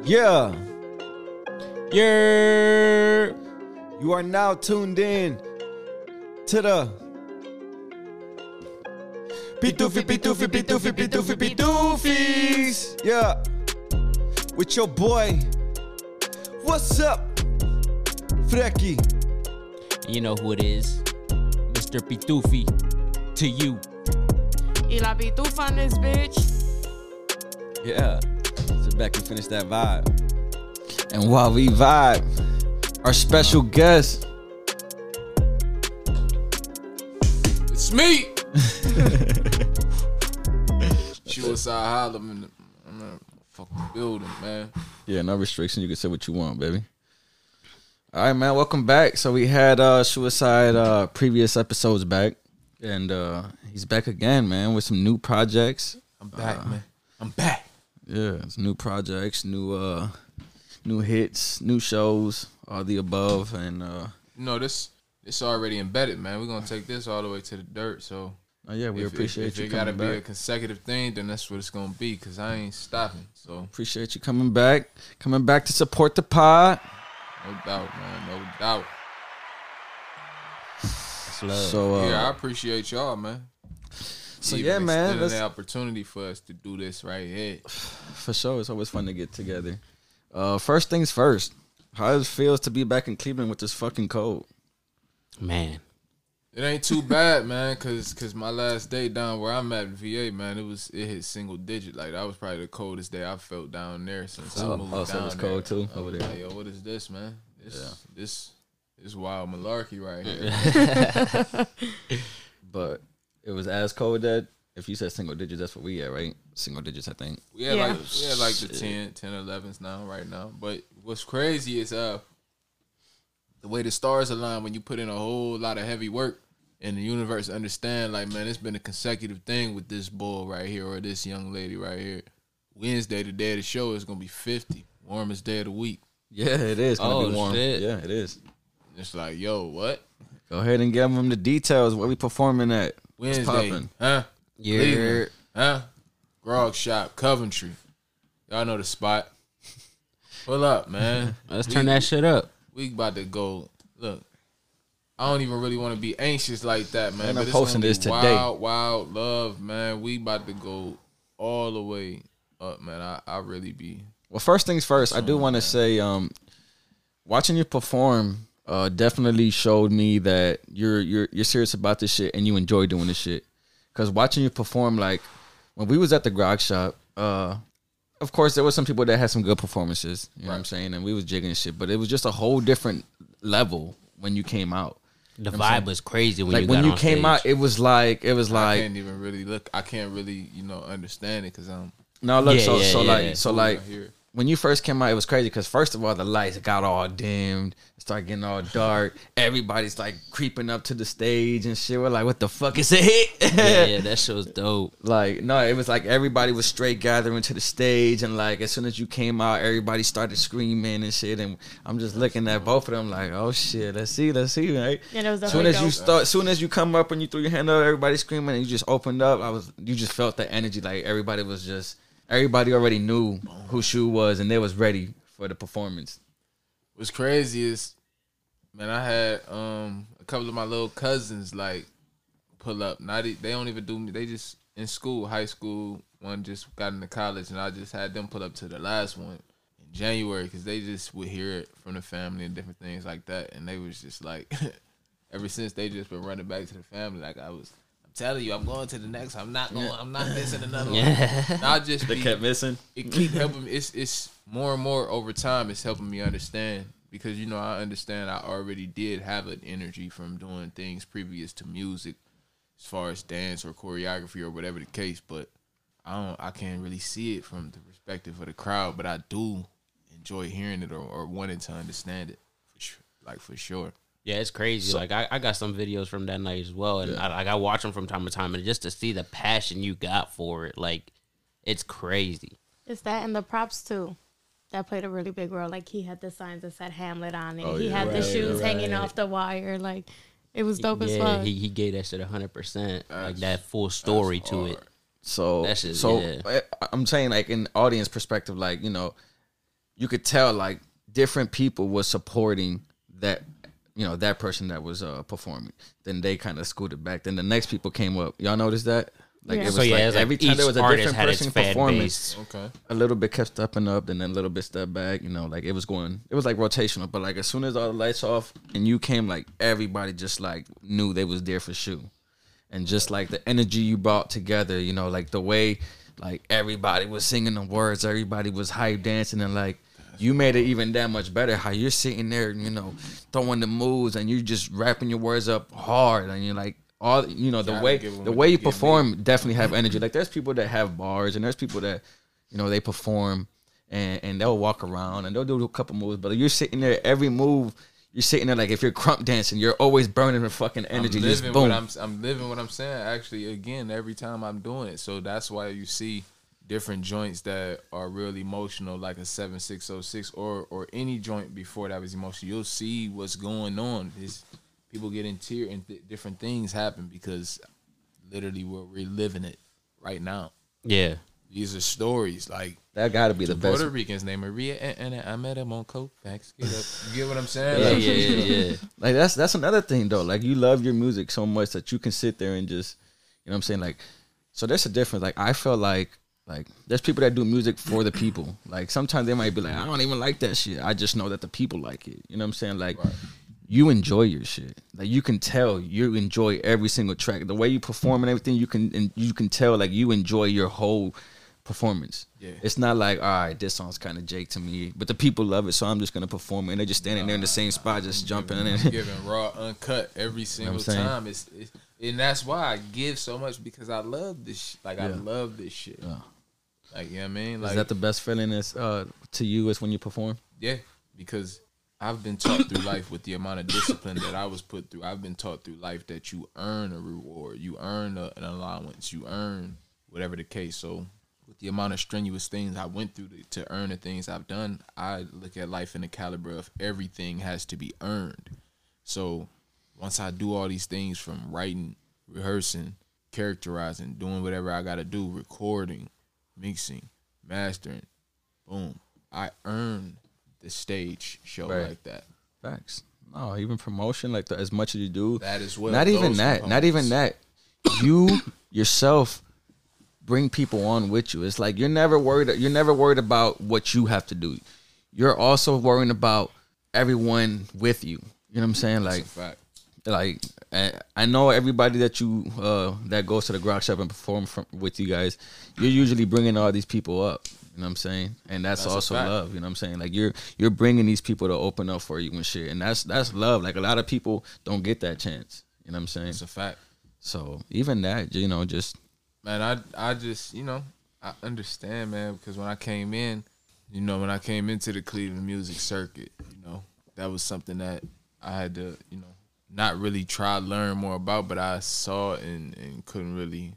Yeah, Yeah. you are now tuned in to the Pitufis. Yeah, with your boy. What's up, Frecky? You know who it is. Mr. Pitufi. To you. Y la pitufa on this bitch. Yeah, sit back and finish that vibe. And while we vibe, our special guest. It's me. Suicide Harlem in the fucking building, man. Yeah, no restriction. You can say what you want, baby. All right, man. Welcome back. So we had Suicide previous episodes back, and he's back again, man, with some new projects. I'm back, man. I'm back. Yeah, it's new projects, new hits, new shows, all the above, and You know this already embedded, man. We're gonna take this all the way to the dirt. So yeah, we appreciate if you it gotta coming be a back. consecutive thing, then that's what it's gonna be. Cause I ain't stopping. So Appreciate you coming back to support the pod. no doubt, man. No doubt. It's love. So Yeah, I appreciate y'all, man. So Even yeah, man, extending let's, the opportunity for us to do this right here. for sure. It's always fun to get together. First things first. How it feels to be back in Cleveland with this fucking cold? Man. It ain't too bad, man, cause my last day down where I'm at in VA, man, it hit single digit. Like that was probably the coldest day I felt down there since I moved down so it was there. cold too I over was there. like, yo, what is this, man? This wild malarkey right here. But it was as cold that if you said single digits, that's what we at, right? Single digits, I think. We had Yeah. like the 10, 11s now, right now. But what's crazy is the way the stars align when you put in a whole lot of heavy work and the universe understand, like, man, it's been a consecutive thing with this bull right here or this young lady right here. Wednesday, the day of the show, is gonna be 50, warmest day of the week. Yeah, it is gonna be warm. shit. Yeah, it is. It's like, yo, what? Go ahead and give them the details. Where we performing at? What's Wednesday, poppin'? huh? Yeah. Cleveland, huh? Grog Shop, Coventry. Y'all know the spot. Pull up, man. Let's turn that shit up. We about to go. Look, I don't even really want to be anxious like that, man. And but I'm it's posting gonna be this today. Wild love, man. We about to go all the way up, man. I really be. Well, first things first, I do want to say, watching you perform definitely showed me that you're serious about this shit and you enjoy doing this shit. Cause watching you perform, like when we was at the Grog Shop, of course there was some people that had some good performances. You know what I'm saying? And we was jigging and shit, but it was just a whole different level when you came out. The vibe was crazy when Like you when got you on came stage. out, it was like I can't even really look. I can't really, understand it because I'm. no look Yeah, so yeah. like I hear it. when you first came out, it was crazy because first of all, the lights got all dimmed, it started getting all dark. Everybody's like creeping up to the stage and shit. We're like, what the fuck is it? yeah, that shit was dope. Like, no, it was like everybody was straight gathering to the stage, and like as soon as you came out, everybody started screaming and shit. And I'm just looking at both of them like, oh shit, let's see, right? Yeah, that was Soon as definitely soon as you come up and you threw your hand up, everybody screaming, and you just opened up. You just felt the energy, like everybody already knew who Shu was, and they was ready for the performance. What's crazy is, man, I had a couple of my little cousins like pull up. Now they don't even do me. They just in school, high school. One just got into college, and I just had them pull up to the last one in January because they just would hear it from the family and different things like that. And they was just like, ever since they just been running back to the family. Like I'm telling you, I'm going to the next. I'm not going. I'm not missing another one. And I just They kept missing. it keep helping me. It's more and more over time. It's helping me understand because I understand I already did have an energy from doing things previous to music, as far as dance or choreography or whatever the case. But I can't really see it from the perspective of the crowd. But I do enjoy hearing it or wanting to understand it for sure. Yeah, it's crazy. Like I got some videos from that night as well, and I watch them from time to time, and just to see the passion you got for it, like it's crazy. It's that and the props too. That played a really big role. Like he had the signs that said Hamlet on it. He had the shoes hanging off the wire. Like it was dope as fuck. He gave that shit 100%, like that full story to it. So That shit, I'm saying like in audience perspective, like you could tell like different people was supporting that, you know, that person that was performing. Then they kind of scooted back. Then the next people came up. Y'all noticed that? Like Yeah. it was So, yeah, like it was like every time each there was a artist different had its person fan performing, base. Okay. a little bit kept stepping up, and then a little bit step back. You know, like it was like rotational. But like as soon as all the lights off and you came, like everybody just like knew they was there for Shu, and just like the energy you brought together. You know, like the way like everybody was singing the words, everybody was hype dancing, and like you made it even that much better. How you're sitting there, you know, throwing the moves, and you just rapping your words up hard, and you're like. All you know, the way you perform definitely have energy. Like there's people that have bars, and there's people that, you know, they perform and they'll walk around and they'll do a couple moves. But you're sitting there, every move, you're sitting there like if you're crump dancing, you're always burning the fucking energy. Just boom. I'm living what I'm saying. Actually, again, every time I'm doing it, so that's why you see different joints that are real emotional, like a 7606 or any joint before that was emotional. You'll see what's going on. People get in tears and different things happen because literally we're reliving it right now. Yeah. These are stories like that got to be the best. Puerto Ricans named Maria and I met him on Colfax. Get up. You get what I'm saying? Yeah. Like that's another thing though. Like you love your music so much that you can sit there and just, you know what I'm saying? Like, so there's a difference. Like I feel like there's people that do music for the people. Like sometimes they might be like, I don't even like that shit. I just know that the people like it. You know what I'm saying? Like. Right. You enjoy your shit. Like you can tell you enjoy every single track. The way you perform and everything, you can tell like you enjoy your whole performance. Yeah. It's not like, all right, this song's kind of Jake to me, but the people love it, so I'm just gonna perform it. And they're just standing there in the same spot, just jumping in. Giving raw, uncut every single time. It's and that's why I give so much because I love this. I love this shit. Yeah. Like you know what I mean. Like, is that the best feeling is to you is when you perform? Yeah, because I've been taught through life with the amount of discipline that I was put through. I've been taught through life that you earn a reward, you earn an allowance, you earn whatever the case. So with the amount of strenuous things I went through to earn the things I've done, I look at life in the caliber of everything has to be earned. So once I do all these things from writing, rehearsing, characterizing, doing whatever I got to do, recording, mixing, mastering, boom, I earn the stage show like that. Facts. No, even promotion like as much as you do. That as well. Not even that. You yourself bring people on with you. It's like you're never worried about what you have to do. You're also worrying about everyone with you. You know what I'm saying? Like, that's a fact. Like I know everybody that you that goes to the Grok Shop and perform with you guys. You're usually bringing all these people up. You know what I'm saying? And that's also love. You know what I'm saying? Like you're bringing these people to open up for you and shit. And that's love. Like a lot of people don't get that chance. You know what I'm saying? It's a fact. So even that, you know, just man, I just, you know, I understand, man, because when I came into the Cleveland music circuit, you know, that was something that I had to, you know, not really try to learn more about, but I saw and couldn't really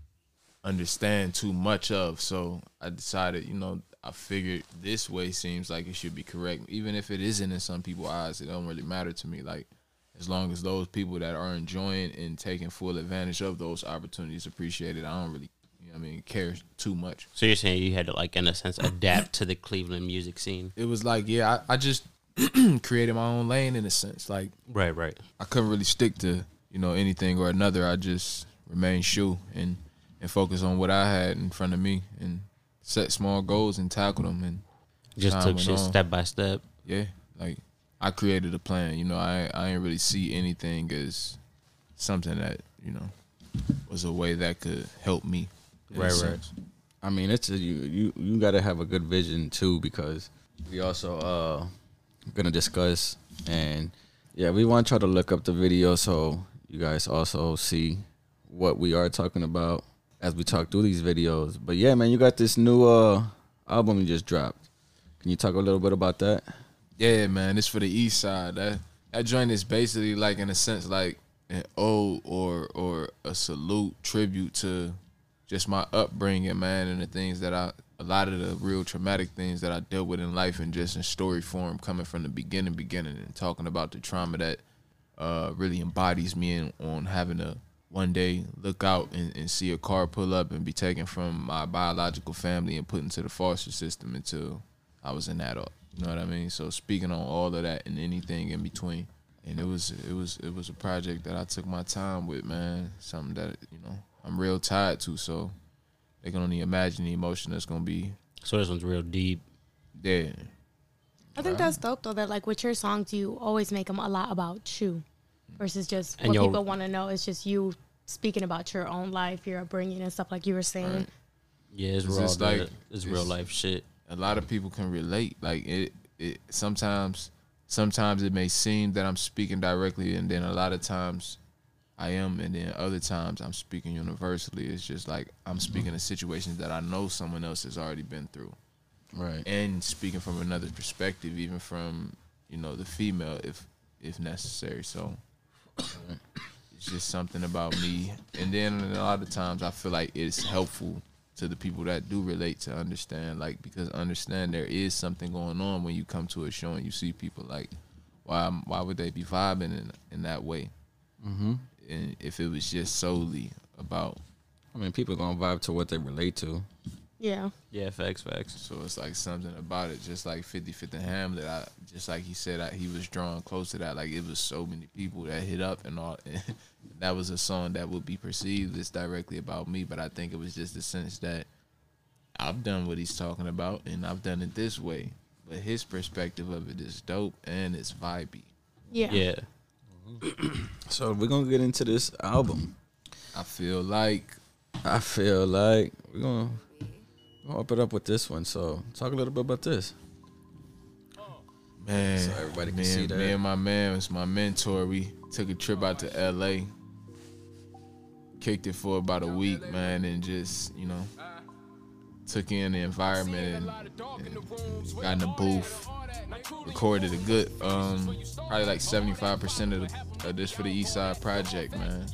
understand too much of. So I decided, you know, I figured this way seems like it should be correct. Even if it isn't in some people's eyes, it don't really matter to me. Like, as long as those people that are enjoying and taking full advantage of those opportunities appreciate it, I don't really, you know what I mean, care too much. So you're saying you had to, like, in a sense, adapt to the Cleveland music scene? It was like, yeah, I just created my own lane in a sense. Like, right. I couldn't really stick to, you know, anything or another. I just remained Shu and focus on what I had in front of me and set small goals and tackle them. And just took shit step by step. Yeah, like I created a plan. You know, I didn't really see anything as something that, you know, was a way that could help me. Right. I mean, it's you got to have a good vision too, because we also gonna discuss, and yeah, we want y'all to look up the video so you guys also see what we are talking about as we talk through these videos. But yeah, man, you got this new album you just dropped. Can you talk a little bit about that? Yeah, man, it's for the East Side. That joint is basically like, in a sense, like an ode or a salute, tribute to just my upbringing, man, and the things that a lot of the real traumatic things that I dealt with in life, and just in story form, coming from the beginning and talking about the trauma that really embodies me on having to one day look out and see a car pull up and be taken from my biological family and put into the foster system until I was an adult. You know what I mean? So speaking on all of that and anything in between. And it was a project that I took my time with, man. Something that, you know, I'm real tied to, so they can only imagine the emotion that's gonna be. So this one's real deep. Yeah. I think that's dope though. That like with your songs, you always make them a lot about you, versus just And what people want to know. It's just you speaking about your own life, your upbringing, and stuff like you were saying. Right. Yeah, it's It's raw. just like- It's real life shit. A lot of people can relate. Like it sometimes it may seem that I'm speaking directly, and then a lot of times I am, and then other times I'm speaking universally. It's just like I'm speaking to situations that I know someone else has already been through. Right. And speaking from another perspective, even from, you know, the female, if necessary. So it's just something about me. And then a lot of times I feel like it's helpful to the people that do relate to understand, like, because understand there is something going on when you come to a show and you see people like, why would they be vibing in that way? Mm-hmm. And if it was just solely about, I mean, people gonna vibe to what they relate to. Yeah. Yeah, facts. so it's like something about it, just like 50-50 Hamlet. Just like he said, he was drawn close to that. Like it was so many people that hit up and all. And that was a song that would be perceived as directly about me, but I think it was just the sense that I've done what he's talking about and I've done it this way. But his perspective of it is dope and it's vibey. Yeah. Yeah. So we're gonna get into this album. I feel like we're gonna open up with this one. So talk a little bit about this. Man, So everybody can see that. Me and my man was my mentor. We took a trip out to LA, kicked it for about a week, man, and just, you know, took in the environment and got in the booth, recorded a good, probably like 75% of this for the East Side Project, man.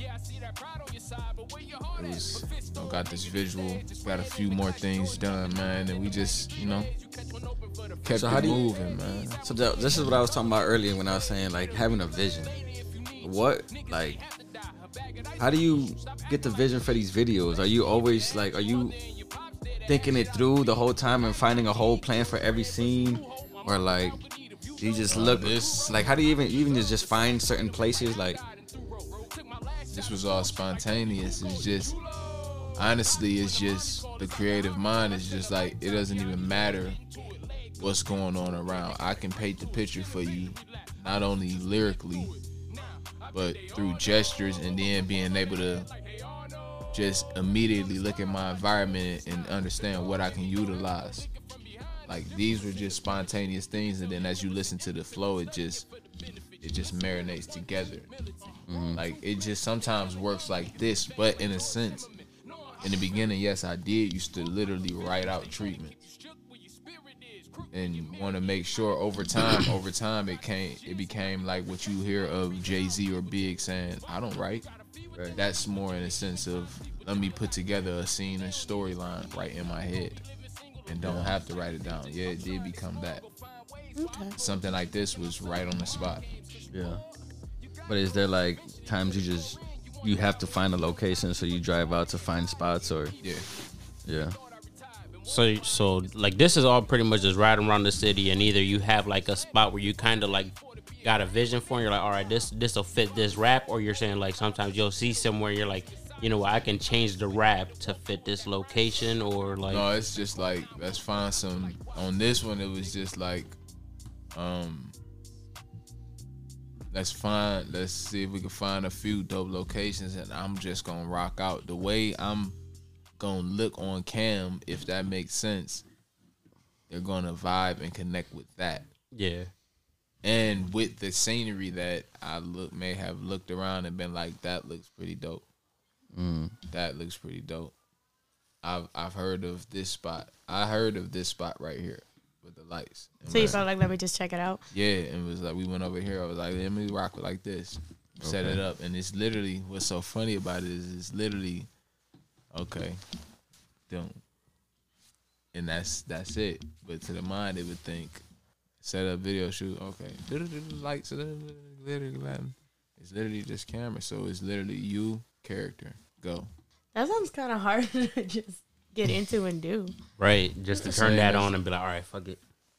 It was, you know, got this visual, got a few more things done, man, and we just, you know, kept So how it do you- moving, man. So this is what I was talking about earlier when I was saying like having a vision. What like? How do you get the vision for these videos? Are you always like? Are you thinking it through the whole time and finding a whole plan for every scene, or like you just look this- like? How do you even just find certain places like? This was all spontaneous. It's just, honestly, it's just the creative mind. It's just like, it doesn't even matter what's going on around. I can paint the picture for you, not only lyrically, but through gestures, and then being able to just immediately look at my environment and understand what I can utilize. Like, these were just spontaneous things, and then as you listen to the flow, it just marinates together. Like, it just sometimes works like this, but in a sense, in the beginning, yes, I did used to literally write out treatments, and you want to make sure over time it became like what you hear of Jay-Z or Big saying, I don't write. Right. That's more in a sense of, let me put together a scene and storyline right in my head and don't have to write it down. Yeah, it did become that. Okay. Something like this was right on the spot. Yeah. But is there like times you have to find a location, so you drive out to find spots, or Yeah. So like this is all pretty much just riding around the city, and either you have like a spot where you kind of like got a vision for, and you're like, all right, this will fit this rap, or you're saying like sometimes you'll see somewhere you're like, you know, I can change the rap to fit this location, or like No, it's just like, let's find some. On this one, it was just like, let's see if we can find a few dope locations, and I'm just gonna rock out the way I'm gonna look on cam. If that makes sense, they're gonna vibe and connect with that, yeah. and with the scenery that I may have looked around and been like, that looks pretty dope. That looks pretty dope. I've heard of this spot. I heard of this spot right here with the lights. And So you felt like, let me just check it out. yeah, and it was like, we went over here. I was like, let me rock it like this. Set it up. And it's literally, what's so funny about it is it's literally, okay, don't. And that's it. But to the mind, it would think, set up video shoot, okay. Lights, it's literally just camera. So it's literally you, character, go. That sounds kind of hard to just get into and do. Right, just to turn Same that as- on and be like, all right, fuck it.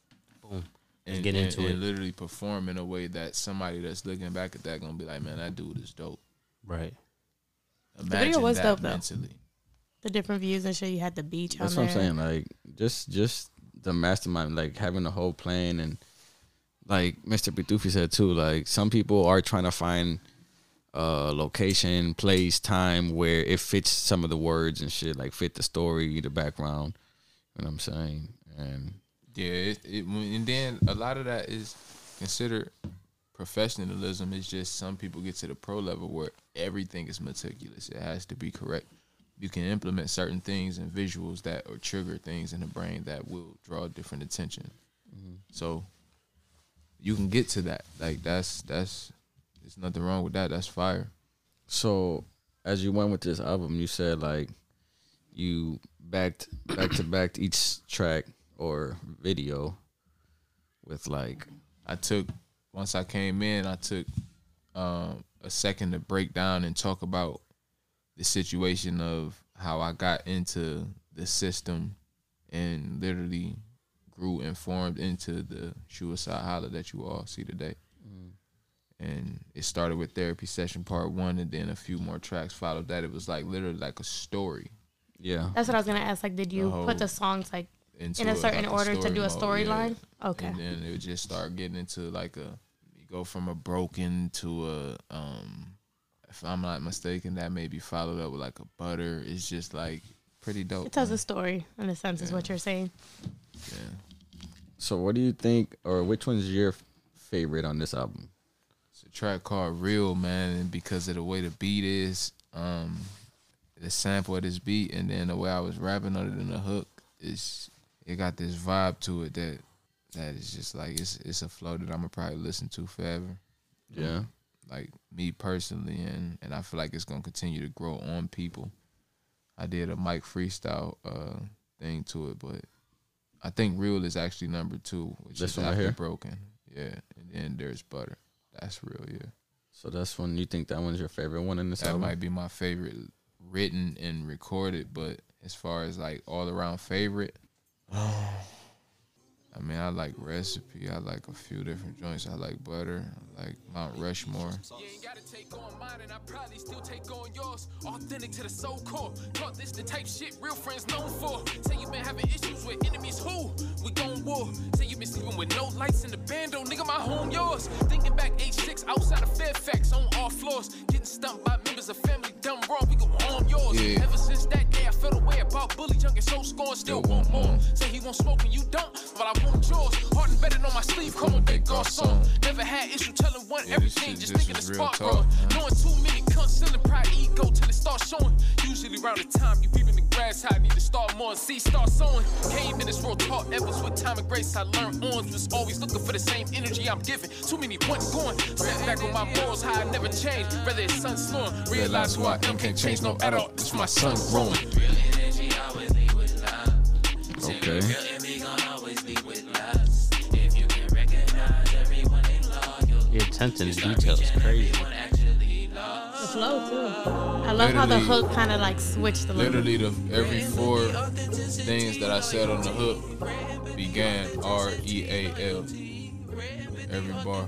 and get into it. literally perform in a way that somebody that's looking back at that gonna be like, man, that dude is dope. Right. The video was that dope, though. mentally. The different views and shit. You had the beach That's on what there. I'm saying. Like just the mastermind, like having the whole plan, and like Mr. Bitufi said too. Like some people are trying to find location, place, time where it fits some of the words and shit, like fit the story, the background. You know what I'm saying? And yeah, and then a lot of that is considered professionalism. It's just some people get to the pro level where everything is meticulous. It has to be correct. You can implement certain things and visuals that or trigger things in the brain that will draw different attention. Mm-hmm. So you can get to that. Like that's there's nothing wrong with that. That's fire. so as you went with this album, you said like you back to back each track or video with like once I came in, I took a second to break down and talk about the situation of how I got into the system and literally grew and formed into the Suicide Holler that you all see today. And it started with Therapy Session Part 1, and then a few more tracks followed that. It was like literally like a story. Yeah. That's what I was gonna ask. Like, did you put the songs like in a certain order to do a storyline? Yeah. Okay. And then it would just start getting into like you go from a broken to a if I'm not mistaken, that may be followed up with like a butter. It's just like pretty dope. It tells a story in a sense, is what you're saying. Yeah. So what do you think, or which one's your favorite on this album? It's a track called Real, man, and because of the way the beat is, the sample of this beat, and then the way I was rapping on it in the hook, it got this vibe to it that is just like it's a flow that I'm gonna probably listen to forever. Yeah. Like me personally, and I feel like it's gonna continue to grow on people. I did a Mike freestyle thing to it, but I think Real is actually number 2, which this is one right after here? Broken. Yeah, and then there's Butter. That's Real, yeah. So that's one, you think that one's your favorite one in this That album? might be my favorite written and recorded, but as far as like all around favorite, I mean, I like Recipe. I like a few different joints. I like Butter. I like Mount Rushmore. You ain't gotta take on mine, and I probably still take on yours. Authentic to the soul core. Taught this the type shit real friends known for. Say you been having issues with enemies, who? We gon' war. Say you been sleeping with no lights in the bando, nigga, my home yours. Thinking back age 6 outside of Fairfax on all floors. Getting stumped by members of family done wrong, we gon' harm yours. Yeah. Ever since that day, I felt a way about bully junk and so scorn, still want more. Say he won't smoke and you don't, but I want yours. Heart embedded on my sleeve, come on, big garçon. Never had issue telling one everything, just thinking the spark growing. Knowing too many cunts, selling pride, ego till it starts showing. Usually around the time you peeping the grass, I need to start more and see, start sowing. Came in this world taught efforts with time and grace. I learned on, was always looking for the same energy I'm giving. Too many wasn't going. Step back on my morals, how I never changed. Whether it's sun slowing, realize who I am can't change no adult. It's my son growing. Okay. Your attention to detail is crazy. The flow too. I love how the Literally- hook kind of like switched a little. Literally, every 4 things that I said on the hook began REAL. Every bar.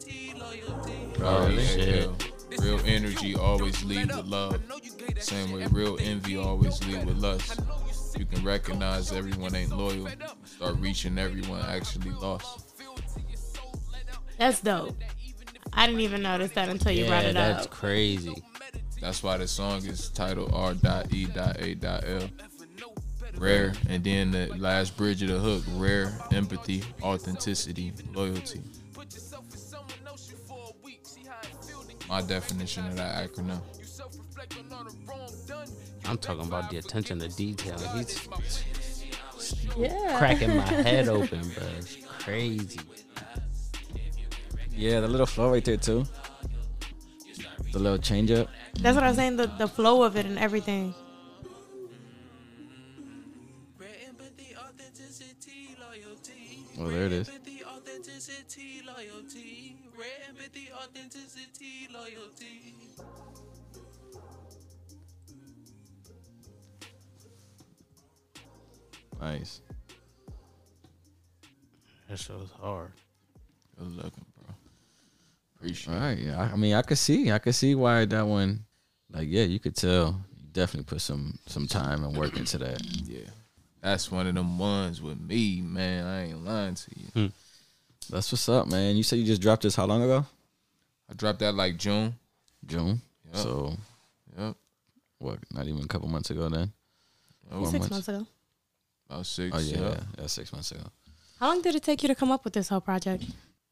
REAL. Real energy always lead with love. Same way real envy always lead with lust. You can recognize everyone ain't loyal. Start reaching everyone actually lost. That's dope. I didn't even notice that until you brought Yeah, it that's up. crazy. That's why the song is titled R.E.A.L. Rare, and then the last bridge of the hook, rare, empathy, authenticity, loyalty. My definition of that acronym. I'm talking about the attention to detail. He's Yeah. cracking my head open, bro. It's crazy. Yeah, the little flow right there too. The little change up. That's what I was saying. The flow of it and everything. Oh, there it is. Nice. That show's hard. Good looking, bro. Appreciate All right, yeah. I mean, I could see why that one. Like, yeah, you could tell. You definitely put some time and work into that. Yeah, that's one of them ones with me, man. I ain't lying to you. That's what's up, man. You said you just dropped this how long ago? I dropped that like June. June. Yep. So, Yep. what? Not even a couple months ago then. 6 months ago. About 6. Oh yeah, Yep. yeah, 6 months ago. How long did it take you to come up with this whole project?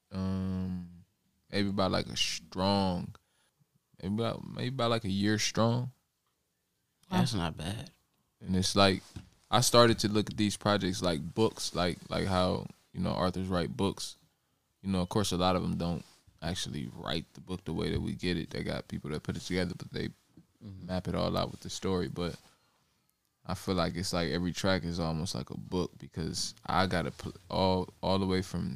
Maybe about like a strong, maybe about like a year strong. That's not bad. And it's like I started to look at these projects like books, like how authors write books. Of course, a lot of them don't actually write the book the way that we get it. They got people that put it together, but they map it all out with the story. But I feel like it's like every track is almost like a book because I gotta all the way from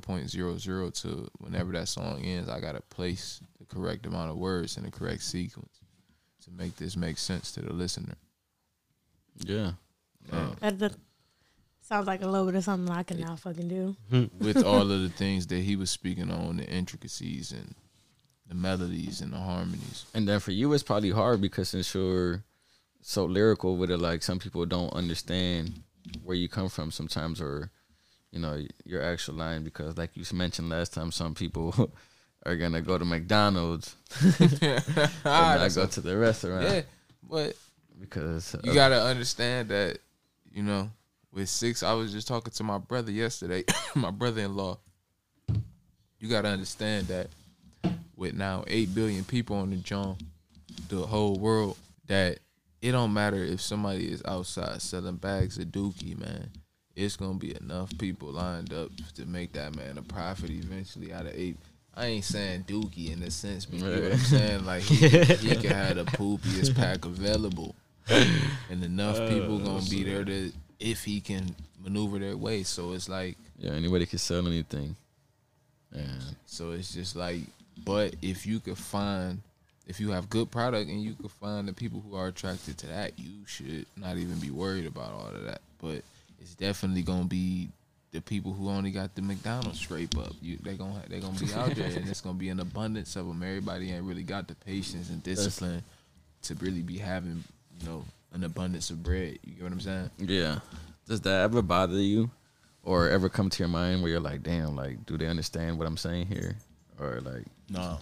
0.00 to whenever that song ends. I gotta place the correct amount of words in the correct sequence to make this make sense to the listener. Yeah. That sounds like a little bit of something I can now fucking do. With all of the things that he was speaking on, the intricacies and the melodies and the harmonies. And then for you, it's probably hard because since you're so lyrical with it, like some people don't understand where you come from sometimes, or your actual line, because like you mentioned last time, some people are gonna go to McDonald's and not go to the restaurant. Yeah, but because you gotta understand that with 6, I was just talking to my brother yesterday, my brother-in-law. You gotta understand that with now 8 billion people on the joint, the whole world, that it don't matter if somebody is outside selling bags of dookie, man. It's gonna be enough people lined up to make that man a profit eventually out of 8. I ain't saying dookie in a sense, but you know what I'm saying? Like he can have the poopiest pack available, and enough people gonna be there to if he can maneuver their way. So it's like anybody can sell anything. Yeah. So it's just like, but if you have good product and you can find the people who are attracted to that, you should not even be worried about all of that. But it's definitely gonna be the people who only got the McDonald's scrape up. They gonna be out there, and it's gonna be an abundance of them. Everybody ain't really got the patience and discipline to really be having an abundance of bread. You get what I'm saying? Yeah. Does that ever bother you, or ever come to your mind where you're like, damn, like, do they understand what I'm saying here, or like? No.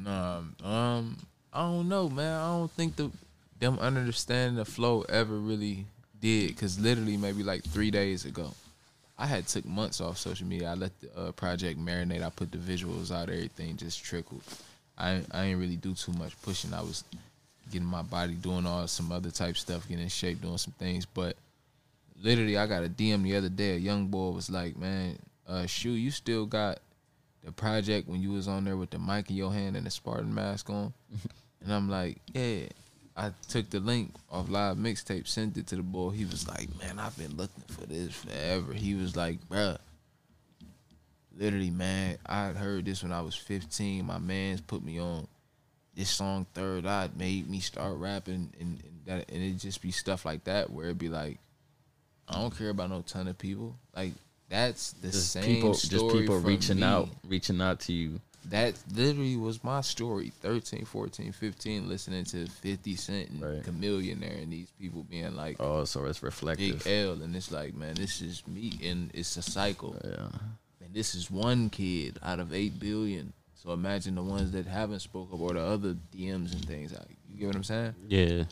I don't know, man. I don't think them understanding the flow ever really did, because literally maybe like 3 days ago, I had took months off social media. I let the project marinate. I put the visuals out. Everything just trickled. I ain't really do too much pushing. I was getting my body, doing all some other type stuff, getting in shape, doing some things. But literally, I got a DM the other day. A young boy was like, man, Shu, you still got the project when you was on there with the mic in your hand and the Spartan mask on? And I'm like, yeah. I took the link off Live Mixtape, sent it to the boy. He was like, man, I've been looking for this forever. He was like, bruh, literally, man, I heard this when I was 15. My mans put me on this song, Third Eye, made me start rapping, and it just be stuff like that where it be like, I don't care about no ton of people. Like, that's the Just same people, story just people from reaching me. out to you. That literally was my story. 13, 14, 15, listening to 50 Cent and Right. Chamillionaire, and these people being like, Oh, so it's reflective. Big L, and it's like, man, this is me, and it's a cycle. Yeah. And this is one kid out of 8 billion. So imagine the ones that haven't spoke up, or the other DMs and things. You get what I'm saying? Yeah.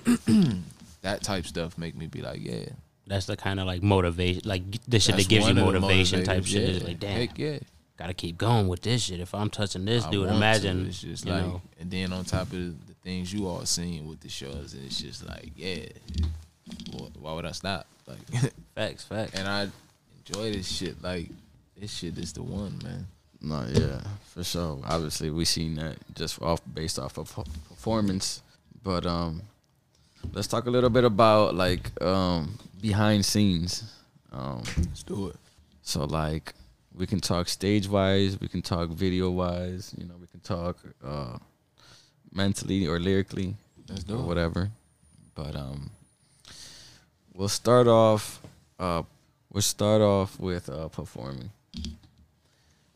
That type stuff make me be like, yeah. That's the kind of like motivation, like the shit That's that gives you one of the motivation type motivators, shit. yeah. It's like, damn, Heck yeah. gotta keep going with this shit. If I'm touching this I dude, want imagine, to. It's just you like, know. and then on top of the things you all seen with the shows, and it's just like, yeah, why would I stop? Like, Facts. and I enjoy this shit. Like, this shit is the one, man. No, yeah, for sure. Obviously, we seen that just based off of performance. But let's talk a little bit about like behind scenes. Let's do it. So like we can talk stage wise, we can talk video wise. You know, we can talk mentally or lyrically, Let's do or it. whatever. But we'll start off. With performing.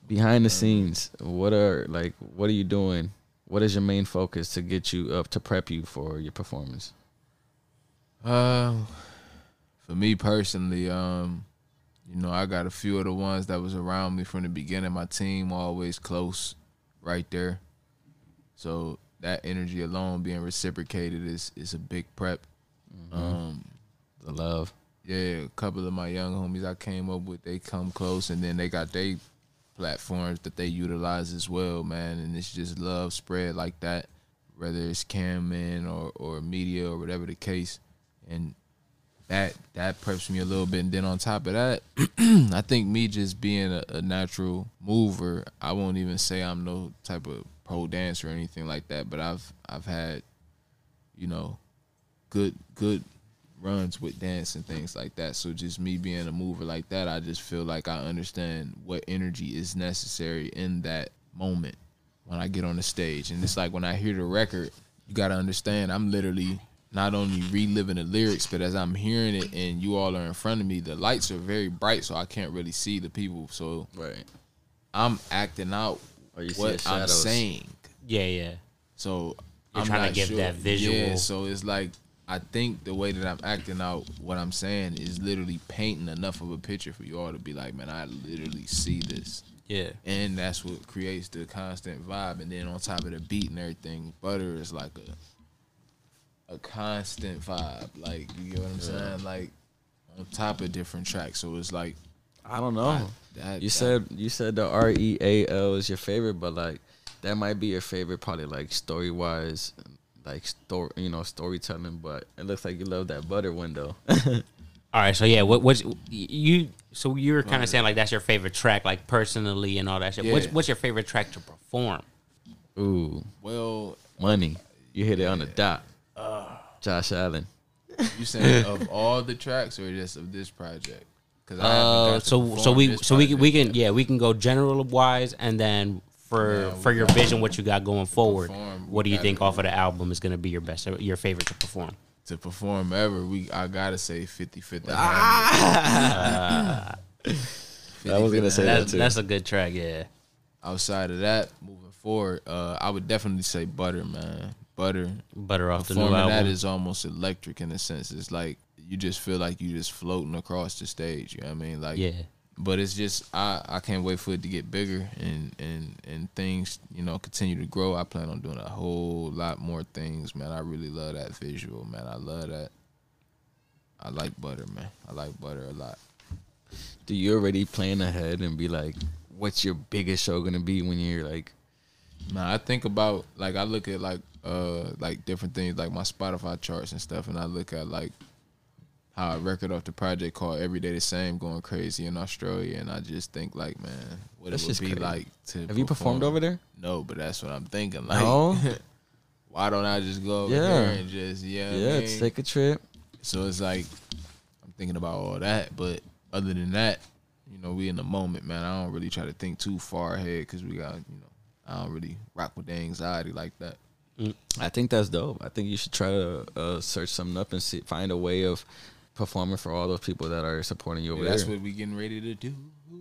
Behind the scenes, what are you doing? What is your main focus to get you up to prep you for your performance? For me personally, I got a few of the ones that was around me from the beginning. My team always close, right there. So that energy alone being reciprocated is a big prep. The love. Yeah, a couple of my young homies I came up with, they come close, and then they got their platforms that they utilize as well, man. And it's just love spread like that, whether it's cameraman or media or whatever the case. And that preps me a little bit. And then on top of that, I think me just being a natural mover, I won't even say I'm no type of pro dancer or anything like that, but I've had, good runs with dance and things like that. So just me being a mover like that, I just feel like I understand what energy is necessary in that moment when I get on the stage. And it's like when I hear the record, you got to understand I'm literally not only reliving the lyrics, but as I'm hearing it and you all are in front of me, the lights are very bright, so I can't really see the people. So I'm acting out what I'm saying. Yeah. So You're trying to give that visual. Yeah, so it's like I think the way that I'm acting out what I'm saying is literally painting enough of a picture for you all to be like, man, I literally see this. Yeah. And that's what creates the constant vibe. And then on top of the beat and everything, Butter is like a constant vibe. Like, you get what I'm saying? Like, on top of different tracks. So it's like, I don't know. You said the REAL is your favorite, but like that might be your favorite, probably like story wise, like storytelling. But it looks like you love that Butter window. All right, so yeah, what's you? So you're kind of saying like that's your favorite track, like personally and all that shit. Yeah. What's your favorite track to perform? Ooh, well, Money. You hit it on the dot. Josh Allen. You saying of all the tracks or just of this project? Because we can go general wise, and then for your vision, what you got going forward. What do you think off of the album is going to be your favorite to perform? To perform ever, I gotta say 50-50. I was gonna say that too. That's a good track, yeah. Outside of that, moving forward, I would definitely say Butter, man. Butter off the new album. That is almost electric in a sense. It's like you just feel like you just floating across the stage. You know what I mean? Like, yeah. But it's just I can't wait for it to get bigger and things continue to grow. I plan on doing a whole lot more things, man. I really love that visual, man. I love that. I like Butter, man. I like Butter a lot. Do you already plan ahead and be like, what's your biggest show gonna be when you're like? Man, I think about I look at like different things like my Spotify charts and stuff, and I look at like how a record off the project called Every Day the Same going crazy in Australia, and I just think like, man, what that's it would be crazy. like to Have you performed over there? No, but that's what I'm thinking. Like, no? Why don't I just go over there and just let's take a trip. So it's like I'm thinking about all that, but other than that, we in the moment, man. I don't really try to think too far ahead because we got, I don't really rock with the anxiety like that. I think that's dope. I think you should try to search something up and find a way of performing for all those people that are supporting you over there. That's what we getting ready to do.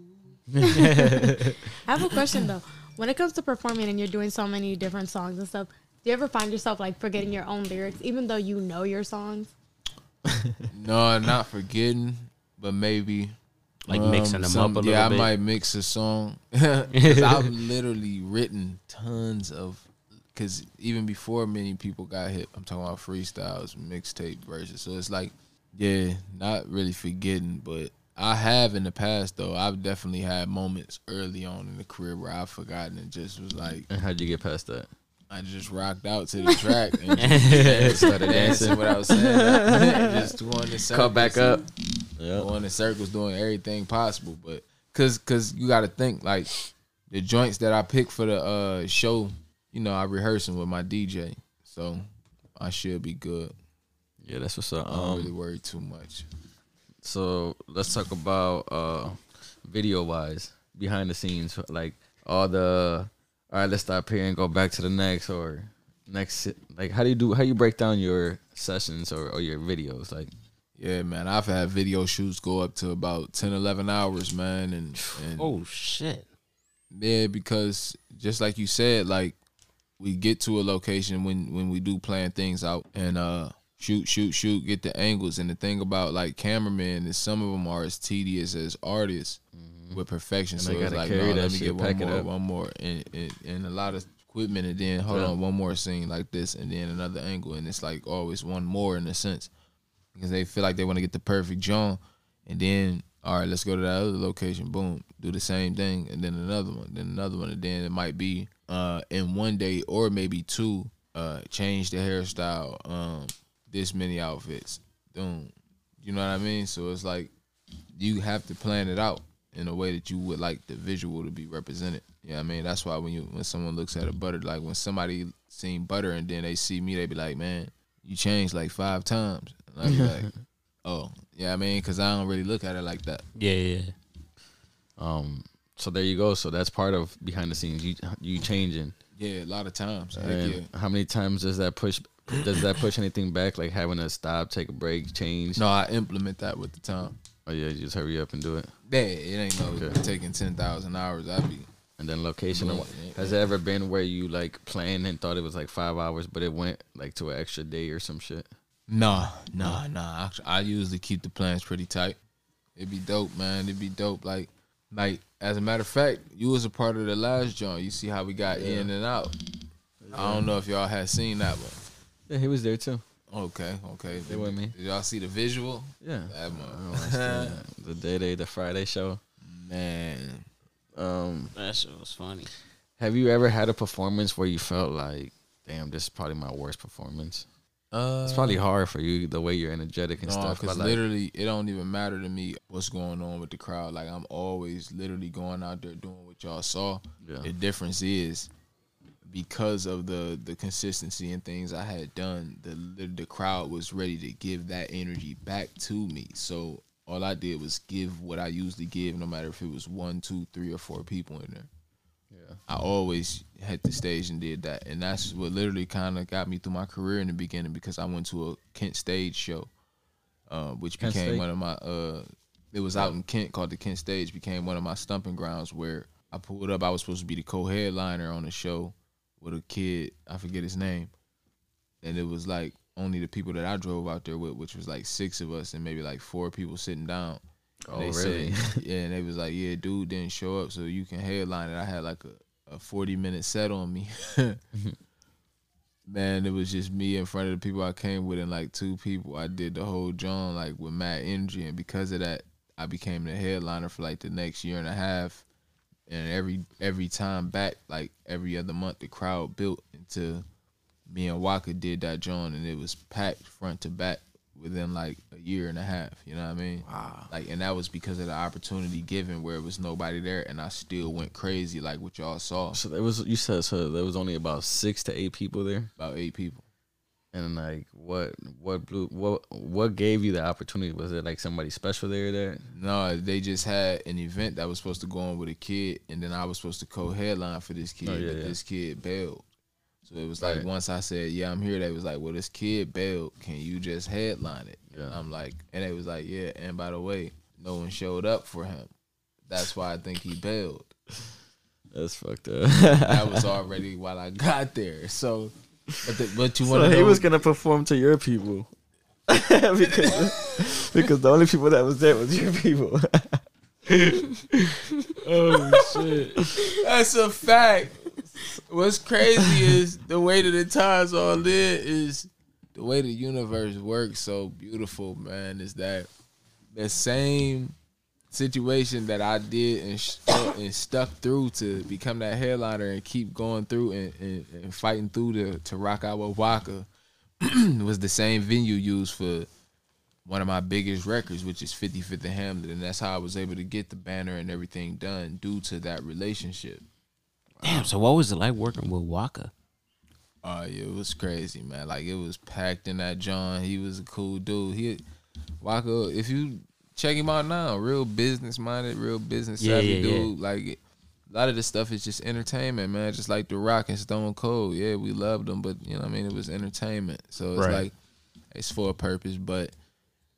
I have a question though. When it comes to performing and you're doing so many different songs and stuff, do you ever find yourself like forgetting your own lyrics, even though you know your songs? No, not forgetting, but maybe like mixing them up a little bit. Yeah, I might mix a song because I've literally written tons of. Because even before many people got hit, I'm talking about freestyles, mixtape verses. So it's like, yeah, not really forgetting, but I have in the past, though. I've definitely had moments early on in the career where I've forgotten and just was like. And how'd you get past that? I just rocked out to the track and just started dancing what I was saying. Just going in circles. Come back up. Going in circles, doing everything possible. But because you got to think, like, the joints that I picked for the show, I rehearsing with my DJ, so I should be good. Yeah, that's what's up. I don't really worry too much. So let's talk about video wise, behind the scenes, like all right, let's stop here and go back to the next. Like how do you break down your sessions or your videos? Like, yeah, man, I've had video shoots go up to about 10, 11 hours, man, and oh shit. Yeah, because just like you said, like we get to a location when we do plan things out and shoot, get the angles. And the thing about like cameramen is some of them are as tedious as artists with perfection. And so they it's gotta like, carry no, that let me shit, get one more, and a lot of equipment, and then hold on, one more scene like this, and then another angle, and it's like always one more in a sense because they feel like they want to get the perfect John, and then all right, let's go to that other location. Boom, do the same thing, and then another one, and then it might be in one day or maybe two, change the hairstyle, this many outfits. Boom, you know what I mean? So it's like you have to plan it out in a way that you would like the visual to be represented. You know what I mean? That's why when someone looks at a Butter, like when somebody seen Butter and then they see me, they be like, man, you changed like 5 times. And I be like, oh, yeah, I mean, because I don't really look at it like that. Yeah. So there you go. So that's part of behind the scenes. You changing. Yeah, a lot of times. And yeah. how many times does that push? Does that push anything back? Like having to stop, take a break, change? No, I implement that with the time. Oh yeah, you just hurry up and do it. Yeah, it ain't no taking 10,000 hours. And then location. Has it ever been where you like planned and thought it was like 5 hours, but it went like to an extra day or some shit? Nah. I usually keep the plans pretty tight. It'd be dope, man. It'd be dope. Like as a matter of fact, you was a part of the last joint. You see how we got in and out. Yeah. I don't know if y'all had seen that one. Yeah, he was there too. Okay. They with me. Did y'all see the visual? Yeah. That one. the Friday show. Man. That shit was funny. Have you ever had a performance where you felt like, damn, this is probably my worst performance? It's probably hard for you the way you're energetic and stuff. Because like, literally, it don't even matter to me what's going on with the crowd. Like I'm always literally going out there doing what y'all saw. Yeah. The difference is because of the consistency and things I had done, the crowd was ready to give that energy back to me. So all I did was give what I usually give, no matter if it was 1, 2, 3, or 4 people in there. Yeah, I always hit the stage and did that, and that's what literally kind of got me through my career in the beginning because I went to a Kent Stage show, which became one of my. It was out in Kent called the Kent Stage. Became one of my stumping grounds where I pulled up. I was supposed to be the co-headliner on the show with a kid. I forget his name, and it was like only the people that I drove out there with, which was like 6 of us and maybe like 4 people sitting down. Oh, they really? Said, yeah, and they was like, yeah, dude didn't show up, so you can headline it. I had like a 40-minute set on me. Man, it was just me in front of the people I came with and like 2 people. I did the whole John like with mad energy, and because of that, I became the headliner for like the next year and a half. And every time back, like every other month, the crowd built into me and Waka did that John, and it was packed front to back within like a year and a half. You know what I mean? Wow. Like, and that was because of the opportunity given where it was nobody there, and I still went crazy like what y'all saw. So there was, you said, so there was only about 6 to 8 people there. About 8 people. And like, what gave you the opportunity? Was it like somebody special there? No, they just had an event that was supposed to go on with a kid, and then I was supposed to co-headline for this kid, but this kid bailed. So it was like once I said, yeah, I'm here, they was like, well, this kid bailed. Can you just headline it? Yeah. And I'm like, and they was like, yeah. And by the way, no one showed up for him. That's why I think he bailed. That's fucked up. That was already while I got there. So, but you want to know, he was gonna perform to your people because the only people that was there was your people. Oh shit, that's a fact. What's crazy is the way that it ties all in is the way the universe works so beautiful, man, is that the same situation that I did and stuck through to become that headliner and keep going through and fighting through to rock out with Waka was the same venue used for one of my biggest records, which is 55th and Hamlet, and that's how I was able to get the banner and everything done due to that relationship. Damn, so what was it like working with Waka? Oh, yeah, it was crazy, man. Like, it was packed in that John. He was a cool dude. Waka, if you check him out now, real business-minded, real business-savvy dude. Yeah. Like, a lot of this stuff is just entertainment, man. Just like The Rock and Stone Cold. Yeah, we loved them, but, you know what I mean? It was entertainment. So, it's like, it's for a purpose, but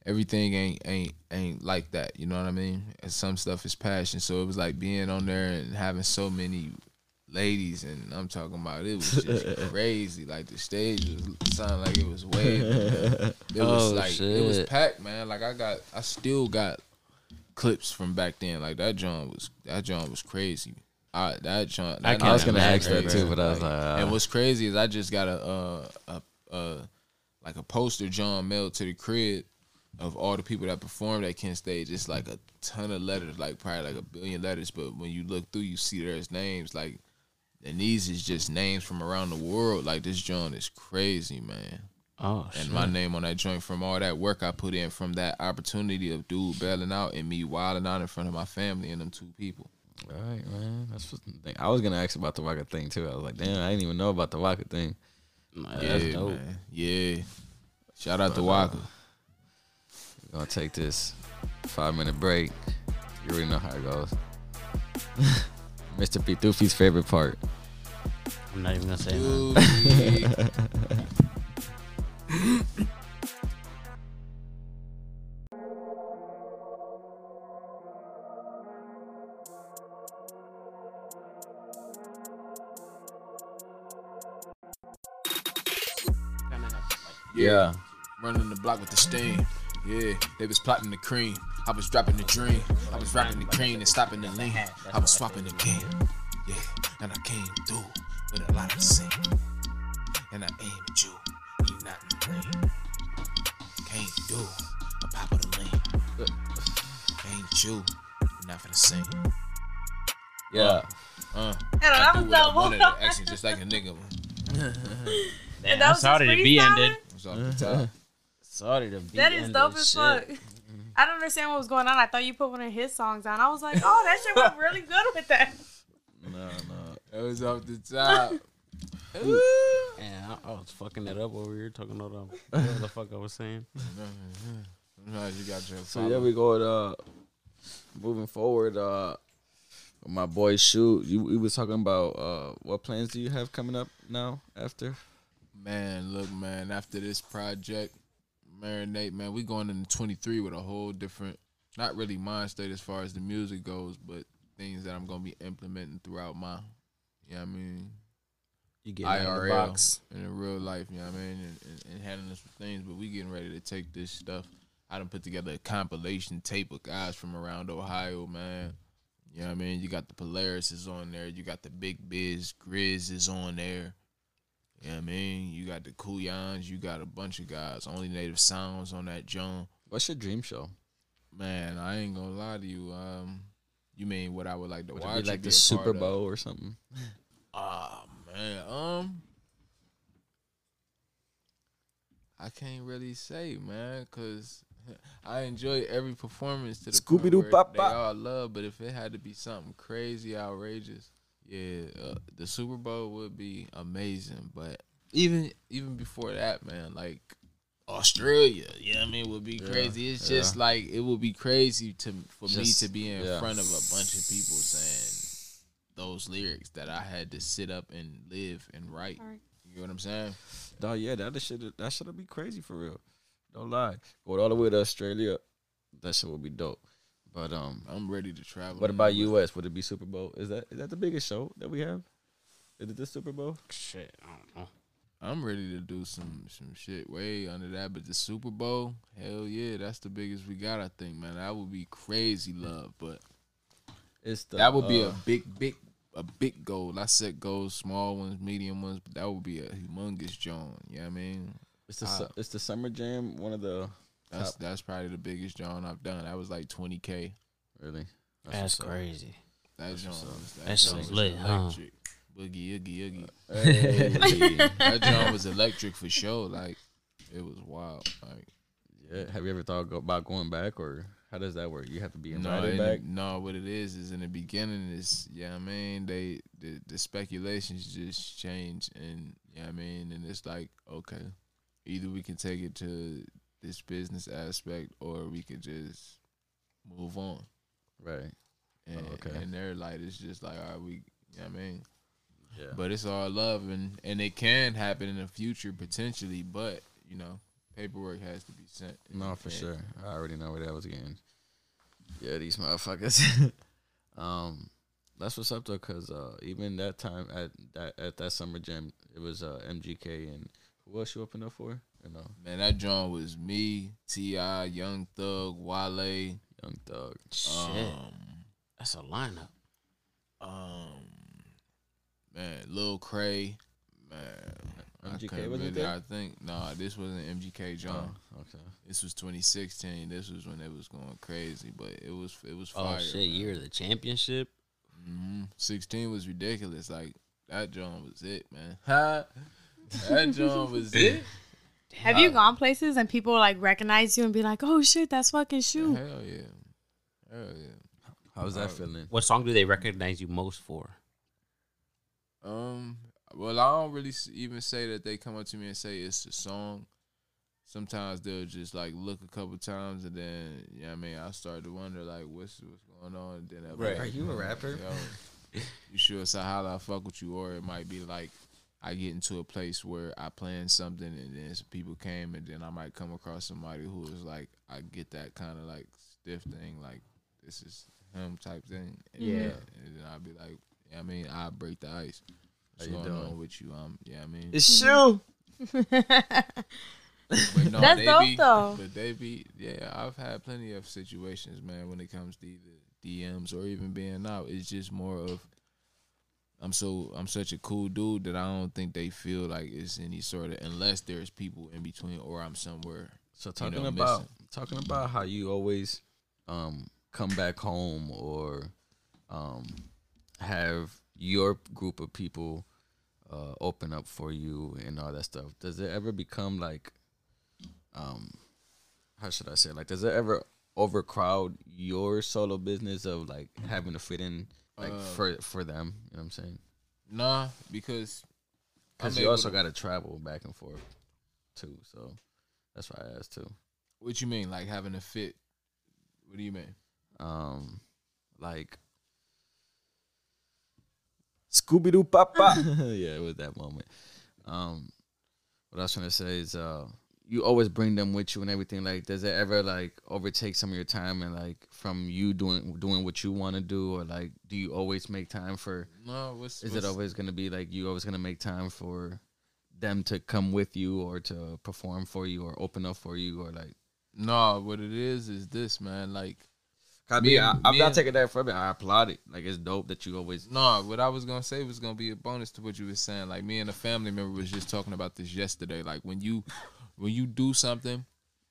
everything ain't like that. You know what I mean? And some stuff is passion. So it was like being on there and having so many ladies, and I'm talking about it was just crazy. Like the stage was sounded like it was way. It was it was packed, man. Like I still got clips from back then. Like that John was crazy. I was gonna ask that too, but I was like, and what's crazy is I just got a poster John mailed to the crib of all the people that performed at Kent Stage. It's like a ton of letters, like probably like 1 billion letters. But when you look through, you see there's names like, and these is just names from around the world. Like this joint is crazy, man. Oh, and shit. my name on that joint from all that work I put in, from that opportunity of dude bailing out and me wilding out in front of my family and them 2 people. all right, man. That's what the thing. I was gonna ask about the Waka thing too. I was like, damn, I didn't even know about the Waka thing. That's dope. Man. Yeah. Shout out to Waka. We're gonna take this 5-minute break. You already know how it goes. Mr. Pitufi's favorite part. I'm not even gonna say that. Yeah. Running the block with the steam. Yeah, they was plotting the cream. I was dropping the dream. I was rapping the cream and stopping the lean. I was swapping the king. Yeah, and I came through with a lot of sin. And I aim at you. You not in the lane. Came through a pop of the lean. Ain't you? You not finna sing. Yeah. I do what I wanted to, actually, just like a nigga. Damn, I'm sorry to be ended. It was off the top. Sorry to be That ended. is dope as fuck. I don't understand what was going on. I thought you put one of his songs on. I was like, oh, that shit went really good with that. No. It was off the top. Yeah, I was fucking it up over here talking about what the fuck I was saying. Sometimes you got your So yeah, we go moving forward. My boy Shoot, we was talking about what plans do you have coming up now after? Man, look, man, after this project, Marinate, man, we going into 23 with a whole different, not really mind state as far as the music goes, but things that I'm going to be implementing throughout my, you know what I mean, You get out of the IRL box. in real life, you know what I mean, and handling some things, but we getting ready to take this stuff. I done put together a compilation tape of guys from around Ohio, man. You know what I mean? You got the Polaris is on there. You got the Big Biz, Grizz is on there. You know what I mean? You got the Kuyans. You got a bunch of guys. Only Native Sounds on that joint. What's your dream show? Man, I ain't gonna lie to you. You mean what I would like to Would watch? it be like be the a Super part of? Bowl or something? Man, I can't really say, man, cause I enjoy every performance to the point Scooby-Doo where pop they pop. all love. But if it had to be something crazy, outrageous, yeah, the Super Bowl would be amazing. But even before that, man, like Australia, you know what I mean, would be crazy. It's just like it would be crazy for me to be in front of a bunch of people saying those lyrics that I had to sit up and live and write. You know what I'm saying? Oh yeah, that should be crazy for real. Don't lie. Go all the way to Australia. That shit would be dope. But I'm ready to travel. what about US? Would it be Super Bowl? Is that the biggest show that we have? Is it the Super Bowl? Shit, I don't know. I'm ready to do some shit way under that, but the Super Bowl, hell yeah, that's the biggest we got. I think, man, that would be crazy love, but that would be a big goal. I set goals, small ones, medium ones, but that would be a humongous joint. You know what I mean? It's the Summer Jam. One of the that's probably the biggest joint I've done. That was like $20K. really. That's crazy. That joint That shit was lit, huh? electric. Boogie, oogie, oogie. Hey. That joint was electric for sure. Like it was wild. Like Yeah. Have you ever thought about going back, or how does that work? You have to be no, invited back. no. What it is in the beginning is, yeah, I mean, the speculations just change, and yeah, I mean, and it's like, okay, either we can take it to this business aspect, or we could just move on. Right. And, okay. and their light is just like, all right, you know what I mean? Yeah. But it's all love, and it can happen in the future potentially, but, you know, paperwork has to be sent. No, for sure. I already know where that was getting. Yeah, these motherfuckers. That's what's up though, cause even that time at that summer jam, it was MGK and who else you opened up for? You know, Man, that joint was me, T.I., Young Thug, Wale, Young Thug. Shit, that's a lineup. Man, Lil Cray, man. MGK wasn't there? I think this wasn't MGK John. Oh, okay. This was 2016. This was when it was going crazy, but it was fire. Oh shit, man. year of the championship. 16 was ridiculous. Like that joint was it, man. That joint was it. Have you gone places and people like recognize you and be like, "Oh shit, that's fucking Shoe"? Hell yeah. How's that feeling? What song do they recognize you most for? Well, I don't really even say that they come up to me and say it's a song. Sometimes they'll just like look a couple times and then, I start to wonder like what's going on. And then they'll be Right. like, Are you a rapper? Yo, you sure? So how do I fuck with you? Or it might be like I get into a place where I plan something and then some people came and then I might come across somebody who is like, I get that kind of like stiff thing, like this is him type thing. And Yeah. And then I'll be like, I break the ice. What's How you going doing? on with you? It's Shoe. But no, That's they dope, be, though. But they be, I've had plenty of situations, man, when it comes to either DMs or even being out. It's just more of, I'm such a cool dude that I don't think they feel like it's any sort of, unless there's people in between or I'm somewhere. So missing. talking about how you always come back home or have your group of people open up for you and all that stuff. Does it ever become like how should I say it? Like does it ever overcrowd your solo business of like having to fit in like for them? You know what I'm saying? Nah, because You also got to travel back and forth too. So that's why I asked too. What you mean, like having a fit? What do you mean? Like Scooby Doo Papa. Yeah, it was that moment. What I was trying to say is, you always bring them with you and everything. Like, does it ever like overtake some of your time and like from you doing what you want to do, or like, do you always make time for? No, Is it always gonna be like you always gonna make time for them to come with you or to perform for you or open up for you or like? No, what it is this, man. Like, I'm not taking that from it. I applaud it. Like, it's dope that you always. no, what I was gonna say was gonna be a bonus to what you were saying. Like, me and a family member was just talking about this yesterday. Like, when you do something,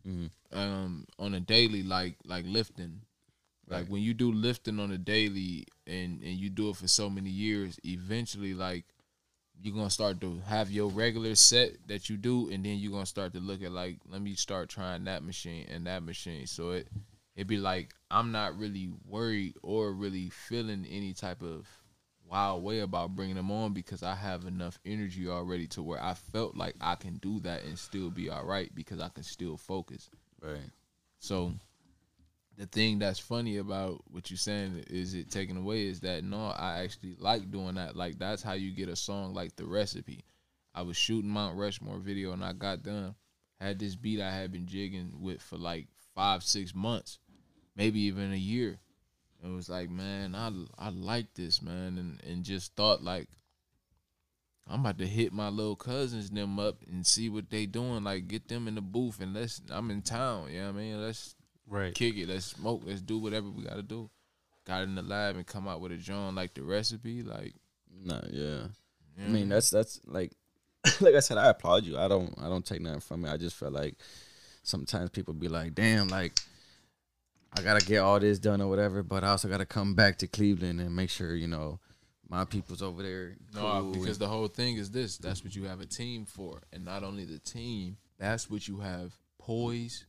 on a daily, like lifting, like when you do lifting on a daily and you do it for so many years, eventually, like, you're gonna start to have your regular set that you do, and then you're gonna start to look at like, let me start trying that machine and that machine. So it'd be like I'm not really worried or really feeling any type of wild way about bringing them on because I have enough energy already to where I felt like I can do that and still be all right because I can still focus. Right. So the thing that's funny about what you're saying is it taken away is that no, I actually like doing that. Like, that's how you get a song like The Recipe. I was shooting Mount Rushmore video and I got done. Had this beat I had been jigging with for like 5-6 months, maybe even a year. It was like, man, I like this, man, and just thought like, I'm about to hit my little cousins them up and see what they doing. Like, get them in the booth and I'm in town, you know what I mean? Let's kick it, let's smoke, let's do whatever we gotta do. Got in the lab and come out with a joint like The Recipe, like. Nah, yeah. I mean, that's like, like I said, I applaud you. I don't take nothing from it. I just feel like sometimes people be like, damn, like, I gotta get all this done or whatever, but I also gotta come back to Cleveland and make sure, you know, my people's over there. No, because the whole thing is this. That's what you have a team for. And not only the team, that's what you have poise,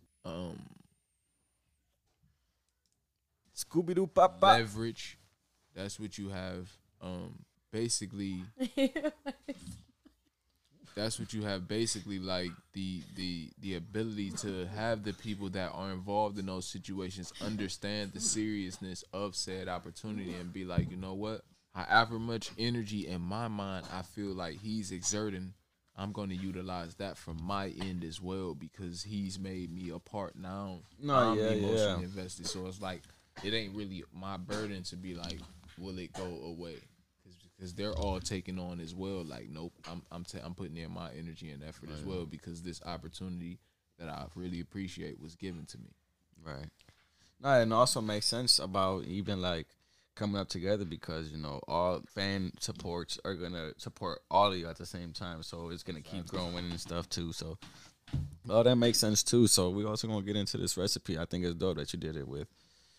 Scooby-Doo Papa. leverage. That's what you have, basically. That's what you have basically, like the ability to have the people that are involved in those situations understand the seriousness of said opportunity and be like, you know what? However much energy in my mind I feel like he's exerting I'm going to utilize that from my end as well because he's made me a part now. I'm emotionally invested. So it's like, it ain't really my burden to be like, will it go away? Because they're all taking on as well. Like, nope, I'm putting in my energy and effort as well because this opportunity that I really appreciate was given to me. Right. No, and it also makes sense about even like coming up together because, you know, all fan supports are going to support all of you at the same time. So it's going to keep growing and stuff too. So all that makes sense too. So we also going to get into this recipe. I think it's dope that you did it with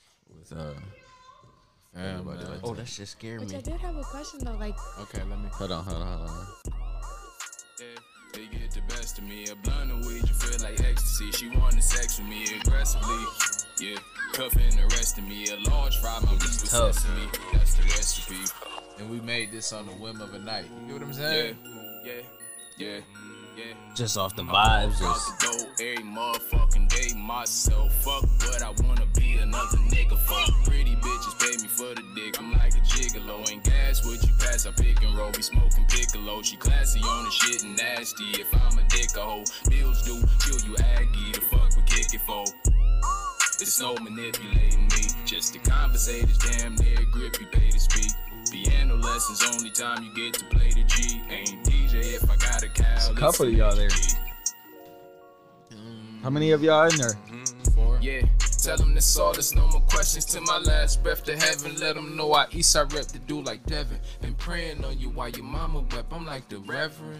everybody like Oh, that. that shit scared Which me. I did have a question though, like, Okay, let me. Hold on. They get the best of me. A blunt of weed, you feel like ecstasy. She wanted sex with me aggressively. Yeah, cuffing the rest of me. A large fry, my weed with sesame. That's the recipe. And we made this on the whim of a night. You get what I'm saying? Yeah. Just off the vibes. Out Just the door every motherfucking day. Myself, fuck what I wanna be. Another nigga, fuck pretty bitches pay me for the dick. I'm like a gigolo. Ain't gas what you pass, I pick and roll. We smoking piccolo. She classy on the shit and nasty. If I'm a dick, a hoe. Bills do kill you, Aggie. The fuck we kick it for. It's no manipulating me. Just to conversate is damn near grip. You pay to speak. Piano lessons, only time you get to play the G. Ain't DJ if I got a cow. A couple of y'all there. How many of y'all in there? 4. Yeah, tell them that's all, there's no more questions to my last breath to heaven. Let them know I east side rep the dude like Devin. Been praying on you while your mama wept. I'm like the Reverend.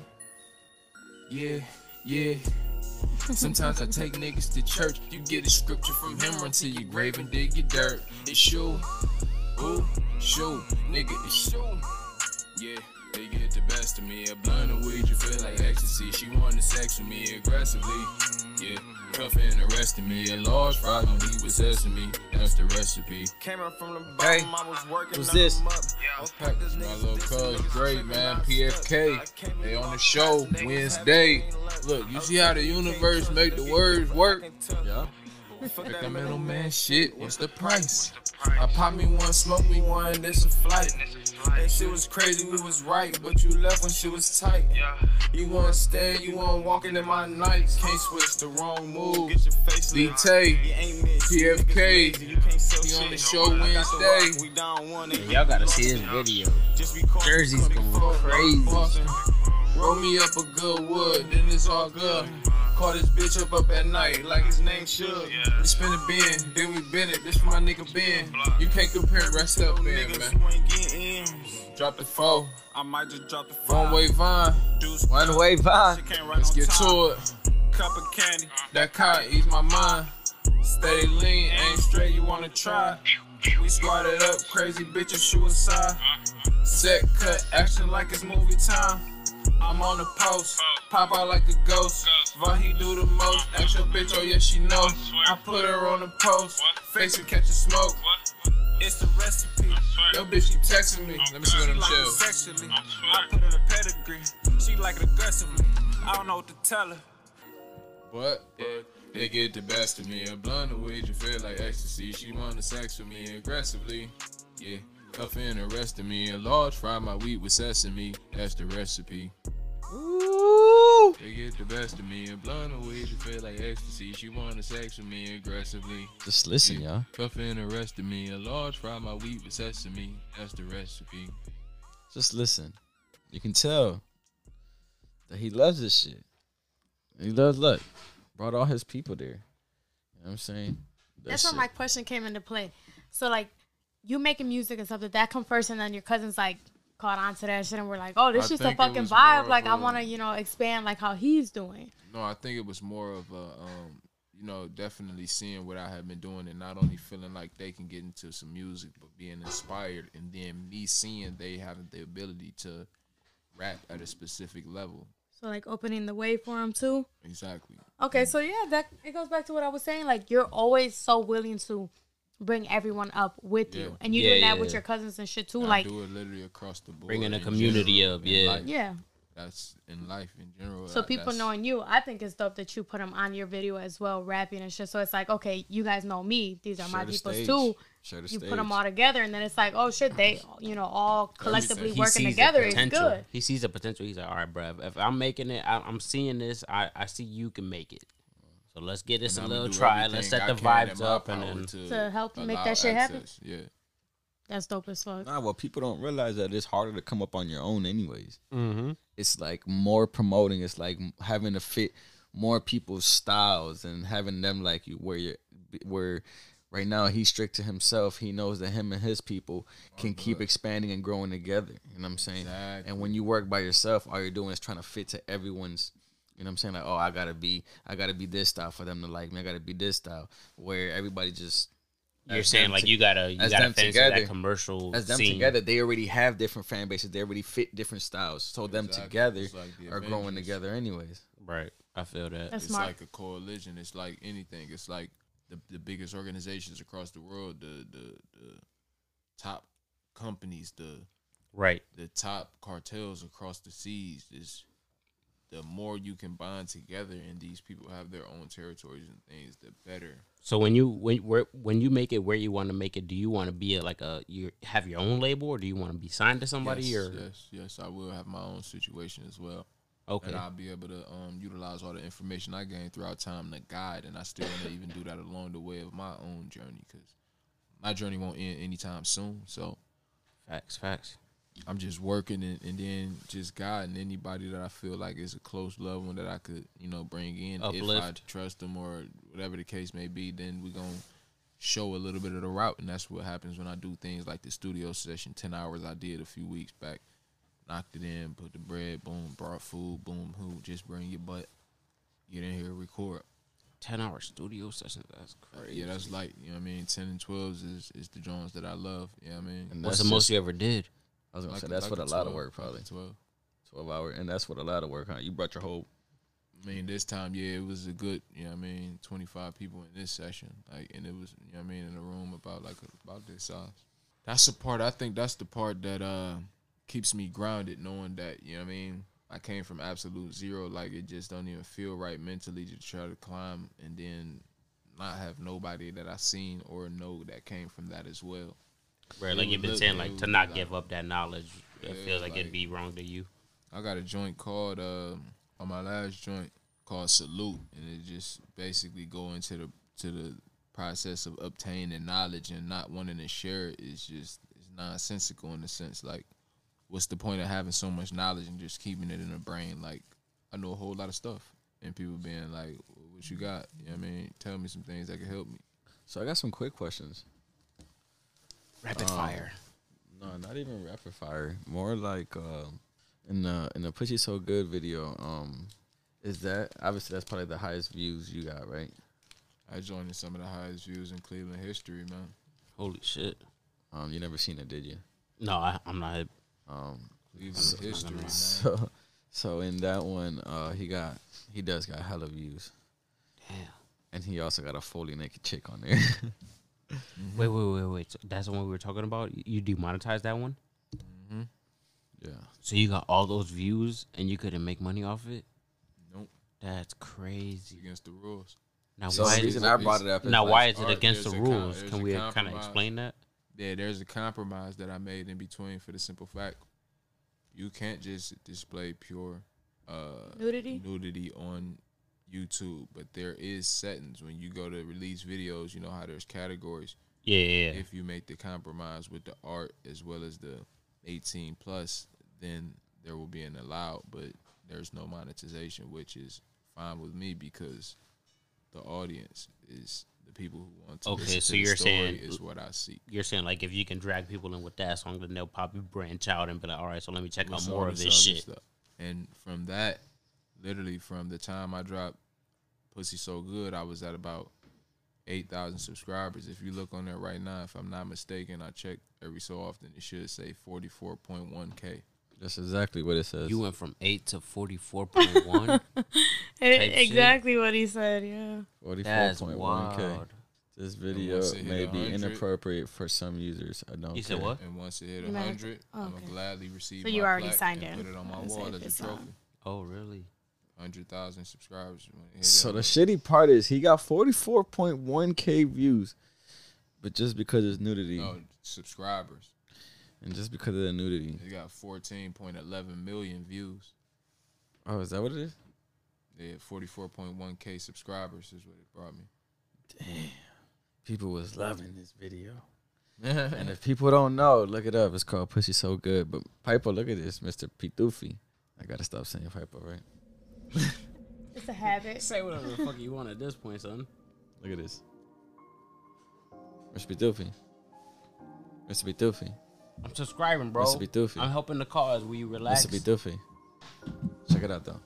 Yeah. Sometimes I take niggas to church. You get a scripture from him, run to your grave and dig your dirt. It's you. Ooh, shoot, nigga, it's you. Yeah, they get the best of me. A blunt of weed, you feel like ecstasy. She wanted sex with me aggressively. Yeah, cuffing the rest of me. A large fry when he was sesame. That's the recipe. Came up from the Hey, bottom, I was working who's on this? them up. I was My little cuz Dre, man, PFK. They on the show Wednesday. Look, you see how the universe make the words work? Yeah. Fuck that middleman shit. What's the price? I pop me one, smoke me one, it's a flight. That shit was crazy, we was right, but you left when shit was tight. You wanna stand, you wanna walking in my nights. Can't switch the wrong move. D-Tay, PFK, he on the show Wednesday. y'all gotta see this video. Jersey's going crazy. Roll me up a good wood, then it's all good. Call this bitch up at night like his name should. We spin a bin, then we bend it. This for my nigga Ben. You can't compare rest up Ben, man. Drop the 4. I might just drop the 5. One way Vine. One way vibe. Let's get to it. Cup of candy. That car ease my mind. Stay lean, ain't straight, you wanna try. We squatted up, crazy bitches suicide. Set cut, action like it's movie time. I'm on the post, pop out like a ghost. What he do the most, ask your bitch, oh yeah she know. I put her on the post, face her catch a smoke. It's the recipe. Yo bitch keep texting me, let me see what I'm Like it chill. sexually. I put her in a pedigree. She like it aggressively. I don't know what to tell her. What? They get the best of me. A blunt of weed, you feel like ecstasy. She wanna sex with me aggressively. Yeah, cuffing the rest of me. A large fry my wheat with sesame. That's the recipe. Ooh. They get the best of me. A blunt of weed, you feel like ecstasy. She wanna sex with me aggressively. Just listen, Yeah, y'all. cuffing the rest of me. A large fry my wheat with sesame. That's the recipe. Just listen. You can tell that he loves this shit. He loves luck. Brought all his people there. You know what I'm saying? That's That where my shit. question came into play. So, like, you making music and stuff, did that come first and then your cousins, like, caught on to that shit and were like, oh, this I just a think it fucking was more vibe. of Like, I a- want to, expand, like, how he's doing. No, I think it was more of a, definitely seeing what I have been doing and not only feeling like they can get into some music, but being inspired, and then me seeing they have the ability to rap at a specific level. So, like, opening the way for him, too. Exactly. Okay, so, yeah, it goes back to what I was saying. Like, you're always so willing to bring everyone up with Yeah. you. And you're Yeah, doing that yeah. with your cousins and shit, too. I Like, do it literally across the board. Bringing a in community general, up, in yeah. life. yeah. That's in life in general. So people that's- knowing you, I think it's dope that you put them on your video as well, rapping and shit. So it's like, okay, you guys know me. These are my Share the peoples stage. too. Share the you stage. put them all together, and then it's like, oh shit, they all collectively He working sees together the is potential. good. He sees the potential. He's like, all right, bruh, if I'm making it, I'm seeing this. I see you can make it. So let's get this And a I'ma little do try. Let's everything set I the can in vibes my up, and power then To help make allow that shit happen. access. Yeah. That's dope as fuck. Nah, well, people don't realize that it's harder to come up on your own, anyways. mm-hmm. It's like more promoting. It's like having to fit more people's styles and having them like you. Where right now he's strict to himself. He knows that him and his people can keep expanding and growing together. You know what I'm saying? Exactly. And when you work by yourself, all you're doing is trying to fit to everyone's. You know what I'm saying? Like, oh, I gotta be this style for them to like me. I gotta be this style. Where everybody just You're as saying them like to- you gotta as fit them into together- that commercial as them scene. together, they already have different fan bases. They already fit different styles. So them Exactly. together It's like the are growing Avengers. together anyways. Right, I feel that. That's It's smart. like a coalition. It's like anything. It's like the biggest organizations across the world, the top companies, Right. the top cartels across the seas. Is the more you can bond together, and these people have their own territories and things, the better. So when you make it where you want to make it, do you want to be you have your own label, or do you want to be signed to somebody? yes, Or yes, I will have my own situation as well. okay, And I'll be able to utilize all the information I gained throughout time to guide, and I still want to even do that along the way of my own journey, because my journey won't end anytime soon. So facts. I'm just working and then just guiding anybody that I feel like is a close loved one that I could, bring in. If I Uplift. trust them or whatever the case may be, then we're going to show a little bit of the route. And that's what happens when I do things like the studio session, 10 hours I did a few weeks back. Knocked it in, put the bread, boom, brought food, boom, who, just bring your butt, get in here, record. 10-hour studio sessions. That's crazy. Yeah, that's like, 10 and 12s is the joints that I love, you know what I mean? And What's that's the most just- you ever did? I was gonna Like say a- that's like what a a lot of 12, work probably. like a 12. 12 hour, and that's what a lot of work, huh? You brought your whole. I mean, this time, yeah, it was a good, 25 people in this session. Like, and it was, in a room about this size. That's the part, I think that's the part that keeps me grounded, knowing that, I came from absolute zero. Like, it just don't even feel right mentally to try to climb and then not have nobody that I seen or know that came from that as well. Right, It like you've would been look- saying, it like would to be not like- give up that knowledge. It Yeah, feels like like- it'd be wrong to you. I got a joint called on my last joint called Salute, and it just basically go into the process of obtaining knowledge and not wanting to share it is just it's nonsensical in the sense like, what's the point of having so much knowledge and just keeping it in the brain? Like, I know a whole lot of stuff, and people being like, "What you got? You know what I mean? Tell me some things that can help me." So I got some quick questions. Rapid fire. No, not even rapid fire. More like in the Pussy So Good video. Is that obviously that's probably the highest views you got, right? I joined in some of the highest views in Cleveland history, man. Holy shit. You never seen it, did you? No, I'm not. Cleveland history, man. So in that one, he does got hella views, Damn. and he also got a fully naked chick on there. Wait. So that's the one we were talking about? You demonetized that one? Yeah. So you got all those views and you couldn't make money off it? Nope, That's it's crazy. against the rules. Now So why the is reason it, I brought it up is now like, why is it art, against the there's a rules? there's Can a we kind of compromise. explain that? Yeah, there's a compromise that I made in between for the simple fact you can't just display pure Nudity? on YouTube, but there is settings when you go to release videos. You know how there's categories. Yeah. If you make the compromise with the art as well as the 18 plus, then there will be an allowed, but there's no monetization, which is fine with me because the audience is the people who want to Okay, listen so to the you're story saying- is what I seek. You're saying like if you can drag people in with that song, then they'll probably branch out and be like, all right, so let me check out What's more all of this other shit. stuff. And from that, literally from the time I dropped Pussy So Good, I was at about 8,000 subscribers. If you look on there right now, if I'm not mistaken, I check every so often, it should say 44.1K. That's exactly what it says. You went from 8 to 44.1. Exactly what he said, yeah. That's 44.1K. wild. This video once it hit may be 100 inappropriate for some users. I don't You care. said what? And once it hit You might have 100, to- I'm okay. going to gladly receive So my you already plaque signed and in. put it on my I was wall like, as it's a trophy. Oh, really? 100,000 subscribers. When it hit So the 100. shitty part is he got 44.1K views, But just because it's nudity, No, subscribers. and just because of the nudity. They got 14.11 million views. Oh, is that what it is? They had 44.1K subscribers is what it brought me. Damn. People was loving this video. And if people don't know, look it up. It's called Pussy So Good. But Piper, look at this, Mr. Pitoofy. I gotta stop saying Piper, right? It's a habit. Say whatever the fuck you want at this point, son. Look at this. Mr. Pitoofy. Mr. Pitoofy. I'm subscribing, bro. Mr. Pitoofy. I'm helping the cause. Will you relax? Mr. Pitoofy. Check it out, though.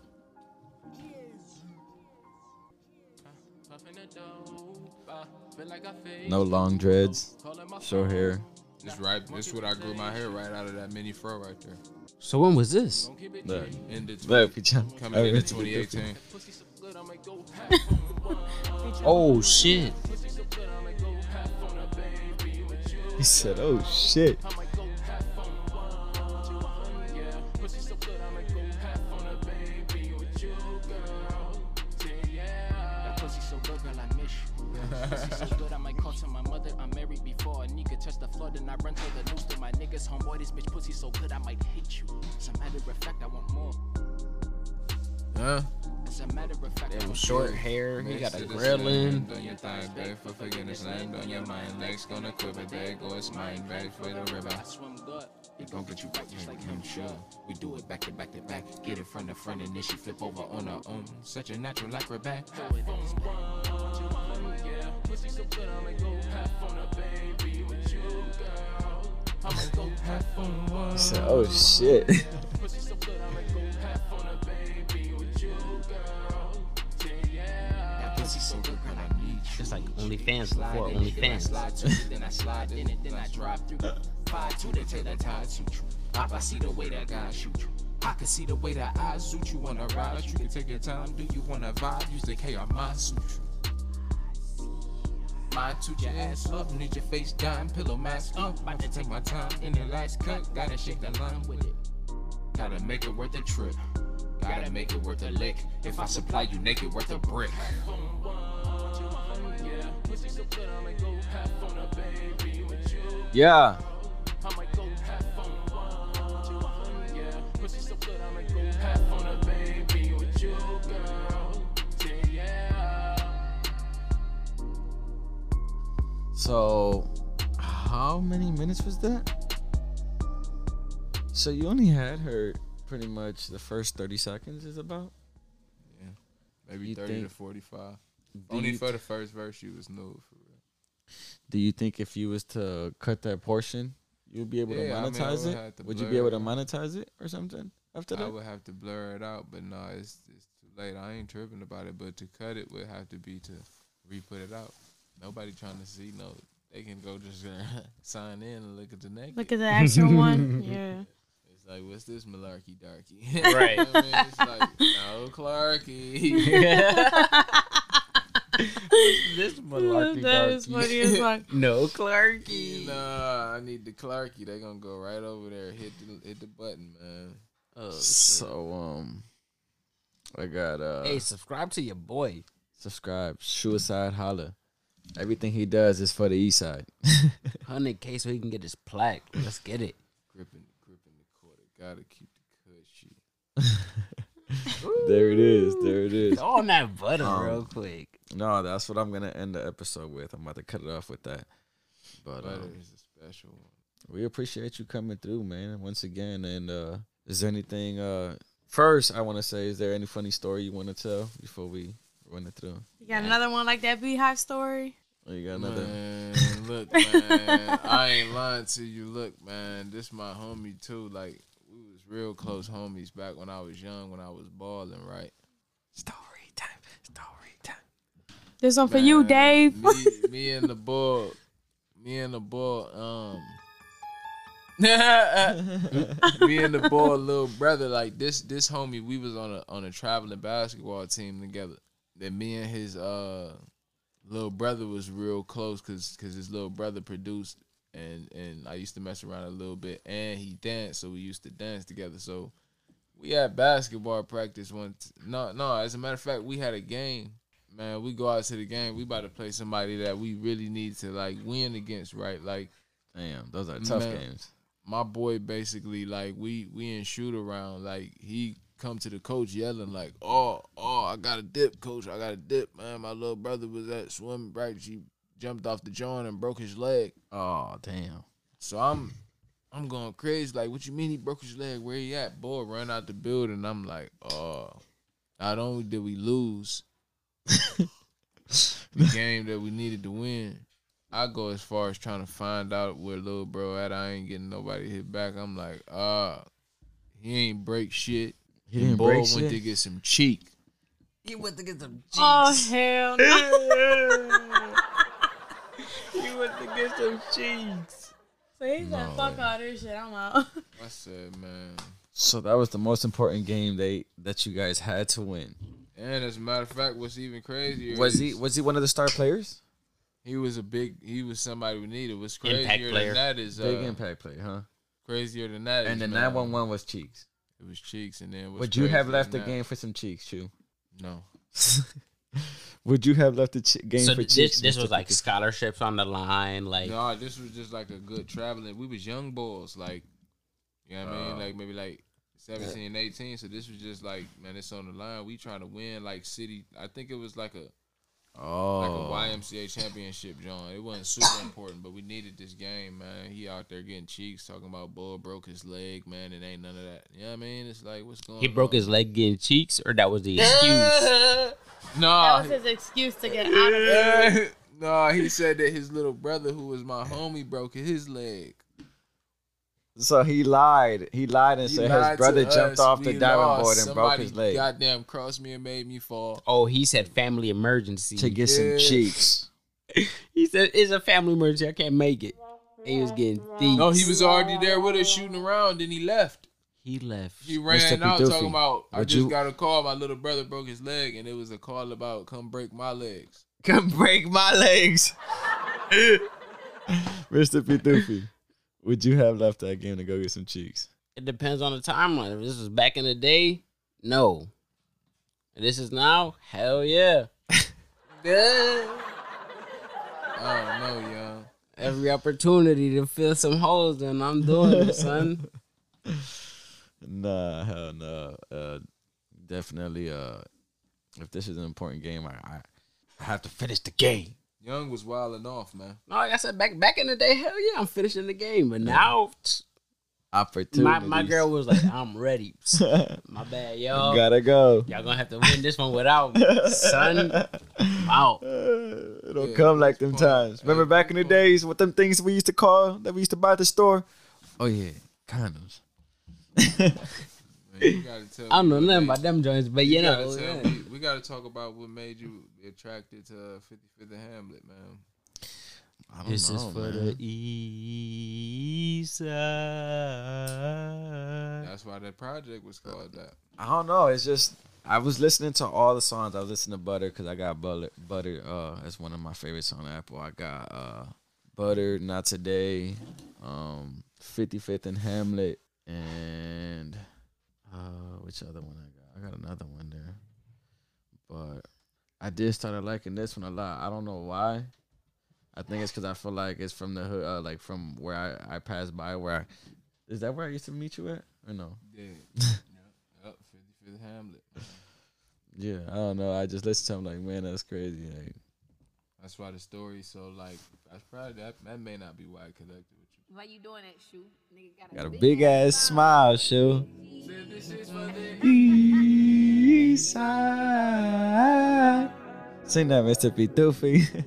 No long dreads. Short hair. This is what I grew my hair right out of that mini fro right there. So when was this? Look. Ended Look, Pichon. coming into 2018. Oh shit! He said, oh, shit. Pussy so good, I might call to my mother. I'm married before a nigga touch the floor, then I run to the news to my niggas. Homeboy, this bitch pussy so good, I might hit you. As a matter of fact, I want more. Huh? As a matter of fact, Damn, short hair. He got a grilling. On your thigh, beg for forgiveness, land on your mind. Legs gonna quiver, there goes mine. Back for the river. I swim good. It gon' get you back just like him, sure. We do it back to back to back. Get it from the front and then she flip over on her own. Such a natural acrobat. Pussy so good, I might go half on a baby with you, girl. I might go half on one. He said, oh, shit. Pussy so good, I might go half on a baby with you, girl. Yeah. That pussy so good, girl, I need you. It's like OnlyFans before OnlyFans. Slide to it, then I slide in it, then I drive through. 5-2, they take that tie suit you. I see the way that God shoot you. I can see the way that I suit you on a ride. You can take your time, do you wanna vibe? Use the K on my suit you. Mine toot your ass up, need your face down, pillow mask up. About to take my time in the last cut, gotta shake the line with it. Gotta make it worth a trip, gotta make it worth a lick. If I supply you naked, worth a brick. Yeah. So, how many minutes was that? So you only had her pretty much the first 30 seconds is about? Yeah. Maybe You 30 think- to 45. Do Only you for the first verse, she was new for real. Do you think if you was to cut that portion, you'd be able to Yeah, I mean, I monetize would have to it? Would you blur be able it to out. monetize it or something after I that? would have to blur it out, but no, it's too late. I ain't tripping about it, but to cut it would have to be to re-put it out. Nobody trying to see, no. They can go just sign in and look at the naked. Look at the actual one. Yeah. It's like, what's this malarkey darky? Right. You know what I mean? It's like, no, Clarky. This That is funny as fuck. No, Clarky. Nah, I need the Clarky. They gonna go right over there, hit the button, man. Oh, So I got hey, subscribe to your boy. subscribe, Suicide Holla. Everything he does is for the east side. 100K so he can get his plaque. Let's get it. Gripping the quarter. Gotta keep the cushy. There it is. There it is. Throw on that butter real quick. No, that's what I'm gonna end the episode with. I'm about to cut it off with that. But Butter is a special one. we appreciate you coming through, man. Once again, and is there anything? First, I want to say, is there any funny story you want to tell before we run it through? You got another one like that Beehive story? Oh, you got another? Man, look, man. I ain't lying to you. Look, man. This my homie, too. Like, we was real close homies back when I was young, when I was balling, right? Story time. This one for you, Man, Dave. Me and the boy, me and the boy, little brother, like this homie, we was on a traveling basketball team together. Then me and his little brother was real close because his little brother produced and I used to mess around a little bit, and he danced, so we used to dance together. So we had basketball practice once. No, as a matter of fact, we had a game. man, we go out to the game. We about to play somebody that we really need to like win against, right? Like, damn, those are tough man, games. My boy basically like we in shoot around. Like he come to the coach yelling like, oh, I got a dip, coach. I got a dip, man. My little brother was at swimming practice. He jumped off the joint and broke his leg. Oh, damn. So I'm going crazy. Like, what you mean he broke his leg? Where he at? Boy, run out the building. I'm like, oh. Not only did we lose the game that we needed to win, I go as far as trying to find out where little bro at. I ain't getting nobody hit back. I'm like, he ain't break shit. He didn't Boy break went shit? to get some cheek. He went to get some cheeks. Oh hell no! He went to get some cheeks. So he said, "Fuck all this shit. I'm out." I said, man. So that was the most important game that you guys had to win. And as a matter of fact, what's even crazier Was is he one of the star players? he was somebody we needed. What's Impact crazier player. than that is Big impact player, huh? crazier than that And is, the man, 911 was Cheeks. It was Cheeks, and then Would you have crazier left the than that- game for some Cheeks, Chew? No. Would you have left the game So for Cheeks? this was Mr. like Pickens? scholarships on the line, like No, this was just like a good traveling. We was young boys, like, you know what I mean? Like maybe like 17, 18. So this was just like, man, it's on the line. We trying to win like city. I think it was like a YMCA championship, John. It wasn't super important, but we needed this game, man. He out there getting cheeks, talking about Bull broke his leg, man. It ain't none of that. You know what I mean? It's like, what's going on? he broke his leg getting cheeks, or that was the excuse. No. That was his excuse to get out of it. No, he said that his little brother, who was my homie, broke his leg. So he lied. He lied and He said lied his brother to jumped us. off the We diving lost. board and broke Somebody his leg goddamn crossed me and made me fall. Oh, he said family emergency. to get some Yeah. Cheeks. He said it's a family emergency. I can't make it. He was getting thief. No, he was already there with us shooting around, then he left. He left. He ran Mr. out Pidufi, talking about, I would just you- got a call, my little brother broke his leg, and it was a call about come break my legs. Come break my legs. Mr. Pidufi, would you have left that game to go get some Cheeks? It depends on the timeline. If this was back in the day, no. And this is now, hell yeah. I don't know, young. Every opportunity to fill some holes, and I'm doing it, son. Nah, hell no. Definitely. If this is an important game, I have to finish the game. Young was wilding off, man. No, like I said, back in the day, hell yeah, I'm finishing the game. But now, Opportunities. my girl was like, I'm ready. My bad, yo. Gotta go. Y'all gonna have to win this one without me, son. Wow. It don't Yeah, come like good them point. times. Remember Hey, back good in the point. days, what them things we used to call that we used to buy at the store? Oh yeah, condoms. Man, you gotta tell I don't me know what nothing made- about them joints, but you gotta know. tell yeah. me- we gotta talk about what made you attracted to 55th and Hamlet, man. I don't This know, is for man. the east side. That's why that project was called that. I don't know. It's just I was listening to all the songs. I was listening to Butter because I got Butter. That's one of my favorites on Apple. I got Butter, Not Today, 55th and Hamlet, and which other one I got? I got another one there, but I did start liking this one a lot. I don't know why. I think it's because I feel like it's from the hood, like from where I passed by. Is that where I used to meet you at, or no? Yeah. Yep, 55th Hamlet. Yeah, I don't know. I just listened to him like, man, that's crazy. Like, That's why the story so like that's probably that may not be why I connected with you. Why you doing that, Shoe? Nigga got a big ass smile, Shu. This is for the East side. Sing that, Mr. Pidufi.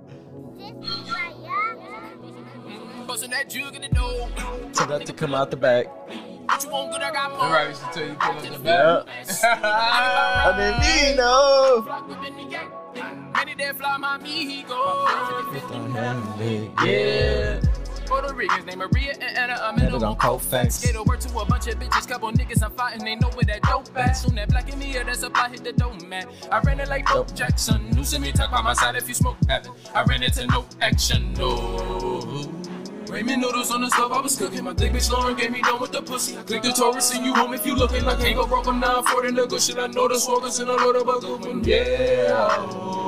Bustin' that jug in the door. Tell that to come out the back. What you want good, I got more. Remember I used to tell you pull up the back. I didn't mean no. Flock within the gang. Many that fly my amigo. Yeah. Puerto Ricans named Maria and Anna. I'm Had in it a on Colfax. Colfax. Skater work to a bunch of bitches. Couple niggas I'm fighting. They know where that dope at. Soon that black in me, yeah, that supply hit the dome, man. I ran it like Dope Jackson. You see me talk by my side if you smoke heaven. I ran into no action, no. Ramen noodles on the stove, I was cooking. My thick bitch Lauren gave me done with the pussy. I click the Taurus, see you home if you looking like ain't go broke. I'm 940 the good shit. I know the swogans and I know the buckle. Yeah.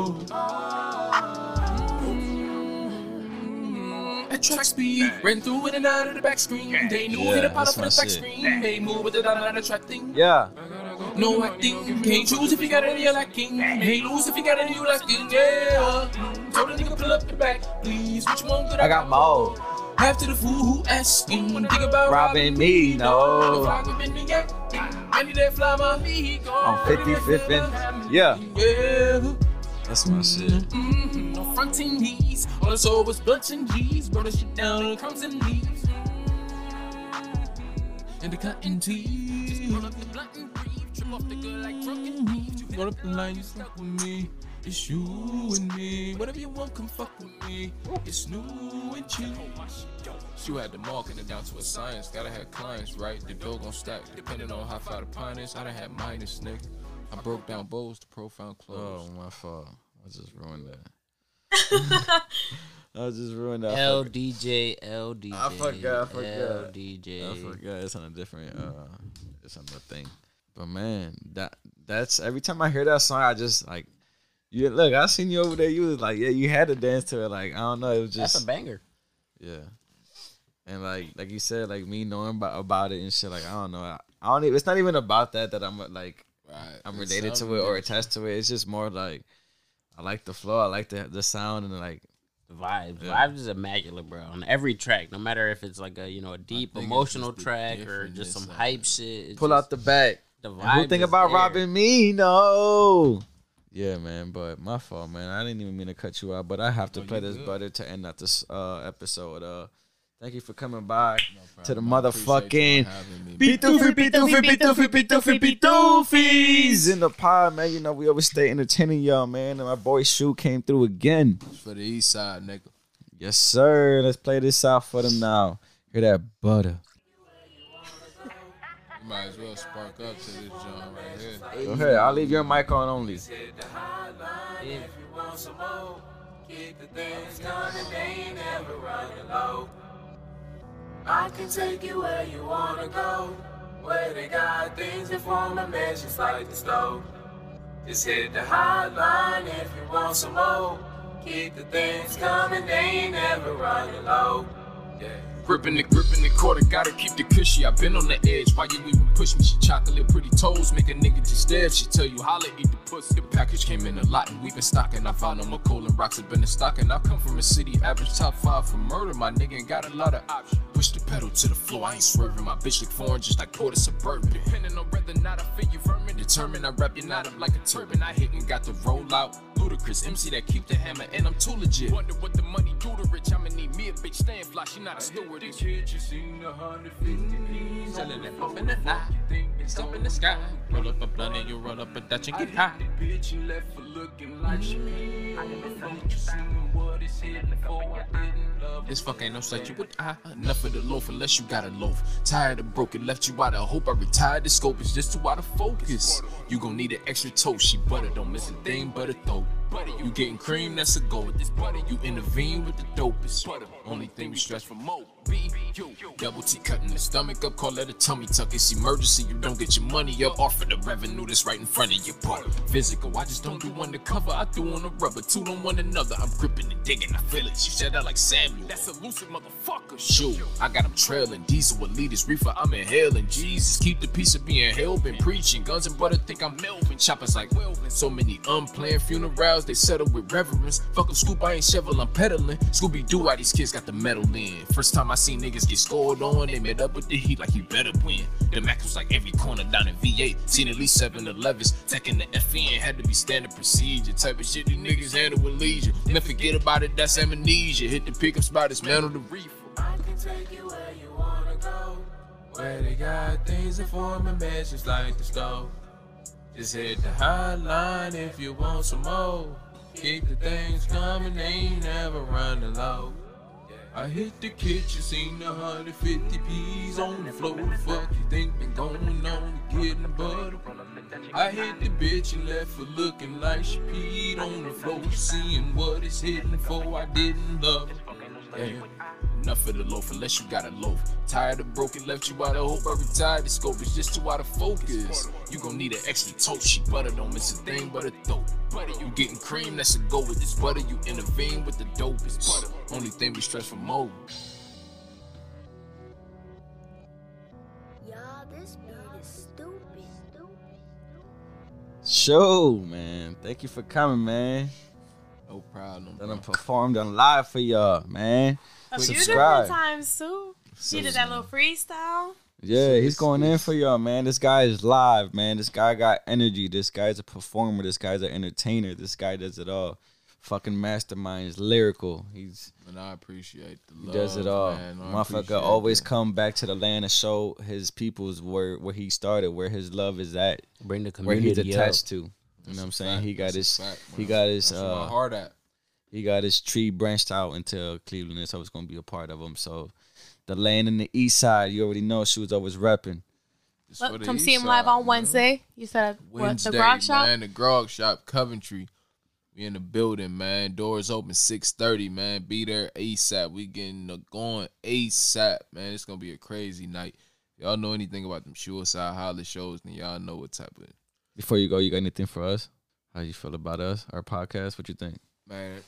At track speed, ran through in and out of the back screen. They knew hit a bottle for the back screen. They move with the dot on the track thing. Yeah. No acting, can't choose if you got any you lacking. Can't lose if you got any you lacking. Yeah. Told the nigga pull up the back, please. Which one could I got more. Half to the fool who asking. Think about Robbing me, no. I need that fly my amigo. On 55th and yeah. That's my shit. No fronting knees. All I saw was blunts and G's. Brought the shit down and crumbs and leaves. And the cotton tees. Just roll up the blunt and breathe. Trip off the good like drunken thieves. You roll up the line, you stuck with me. It's you and me. Whatever you want, come fuck with me. It's new and cheap. She had the marking it down to a science. Gotta have clients, right? The dough gon' stack. Depending on how far the pine is. I done had minus, nigga. I broke down bowls to profound clothes. Oh, my fault. I just ruined that. I just ruined that. LDJ. I forgot. LDJ. I forgot. It's on a different. It's on the thing. But man, that's every time I hear that song, I just like. You look. I seen you over there. You was like, yeah, you had to dance to it. Like I don't know. It was just that's a banger. Yeah. And like you said, like me knowing about it and shit. Like I don't know. I don't. Even, it's not even about that I'm like. Right. I'm related to it or attached to it. It's just more like I like the flow. I like the sound and like the vibes. Yeah. Vibes is immaculate, bro. On every track, no matter if it's like a a deep emotional track or just some hype shit. Pull out the back. The vibe. Who think about robbing me? No. Yeah, man. But my fault, man. I didn't even mean to cut you out, but I have to play this butter to end out this episode. Thank you for coming by to the motherfucking Pitufis in the pod, man. You know, we always stay entertaining y'all, man. And my boy Shu came through again. For the east side, nigga. Yes, sir. Let's play this out for them now. Hear that butter. You might as well spark up to this joint right here. Go ahead. I'll leave your mic on only. Keep the things coming, they ain't never running low. I can take you where you wanna go, where they got things that form a mesh just like the stove. Just hit the hotline if you want some more. Keep the things coming, they ain't never running low. Yeah. Gripping the quarter, gotta keep the cushy. I been on the edge, why you even push me? She chocolate, pretty toes, make a nigga just stab. She tell you holla, eat the pussy. The package came in a lot and we been stocking. I found on McColl and rocks have been in stocking. I come from a city, average top 5 for murder. My nigga ain't got a lot of options. Push the pedal to the floor, I ain't swerving. My bitch look foreign, just like Porter Suburban. Depending on whether or not I feel you vermin. Determined, I wrap your knot up like a turban. I hit and got the roll out. Ludicrous MC that keep the hammer, and I'm too legit. Wonder what the money do to rich. I'ma need me a bitch stand fly. She not a steward. The kid, you seen 150 P's. Selling that up in the night. It's up in the sky. Roll up a blunt and you roll up a Dutch and get high. The bitch you left for looking like she me. You seen what is hidden for? I didn't love. This fuck ain't no such you would I. Enough of the loaf unless you got a loaf. Tired of broken, left you out of hope. I retired. The scope is just too out of focus. You gon' need an extra toast. She butter, don't miss a thing but a throat. You getting cream, that's a go with this butter. You intervene with the dopest. Only thing we stress for more. Double T cutting the stomach up, call that a tummy tuck. It's emergency, you don't get your money up. Offer the revenue that's right in front of your butt. Physical, I just don't do undercover. I do on the rubber, two on one another. I'm gripping and digging, I feel it. You said that like Samuel. That's a lucid motherfucker. Shoot, I got them trailing. Diesel elitist reefer, I'm inhaling. Jesus, keep the peace of being hell. Been preaching, guns and butter, think I'm Melvin. Choppers like Welvin. So many unplanned funerals, they settle with reverence. Fuck a scoop, I ain't shovel, I'm peddling. Scooby-Doo, why these kids got the metal in. First time I seen niggas get scored on, they met up with the heat like he better win. The Mac was like every corner down in V8. Seen at least 7-Elevens. Taking the FN had to be standard procedure. Type of shit these niggas handle with leisure. Never forget about it, that's amnesia. Hit the pickup spot, dismantle the reefer. I can take you where you wanna go, where they got things that form a mesh just like the stove. Just hit the hotline if you want some more. Keep the things coming, they ain't never running low. I hit the kitchen, seen 150 P's on the floor. The fuck you think been going on getting the butter? I hit the bitch and left her looking like she peed on the floor. Seeing what it's hitting for, I didn't love her. Yeah. Enough of the loaf unless you got a loaf. Tired of broken, left you out of hope. Every time the scope is just too out of focus. You gon' need an extra toast. She butter don't miss a thing but a dope. Butter, you getting cream, that's a go with this butter. You intervene with the dopest. Only thing we stress for more. Y'all, this beat is stupid. Show, man. Thank you for coming, man. No problem. Done performed on live for y'all, man. A few Subscribe. different times too. He did that little freestyle. Yeah, he's going in for y'all, man. This guy is live, man. This guy got energy. This guy's a performer. This guy's an entertainer. This guy does it all. Fucking mastermind. He's lyrical. And I appreciate the love. He does it all. Man. Motherfucker always come back to the land and show his peoples where he started, where his love is at, Bring the where community he's attached up. to. You know what I'm That's a saying? fact. He got That's a his fact, he man. got his That's where my heart at. he got his tree branched out into Cleveland, and so it's gonna be a part of him. So the land in the east side, you already know she was always repping. It's for Look, the come east see him live side, on man. Wednesday. You said what? Wednesday, The Grog Shop. man. The Grog Shop, Coventry. We in the building, man. Doors open 6:30, man. Be there ASAP. We getting going ASAP, man. It's gonna be a crazy night. Y'all know anything about them Suicide Holler shows, then y'all know what type of Before you go, you got anything for us? How you feel about us, our podcast? What you think? man.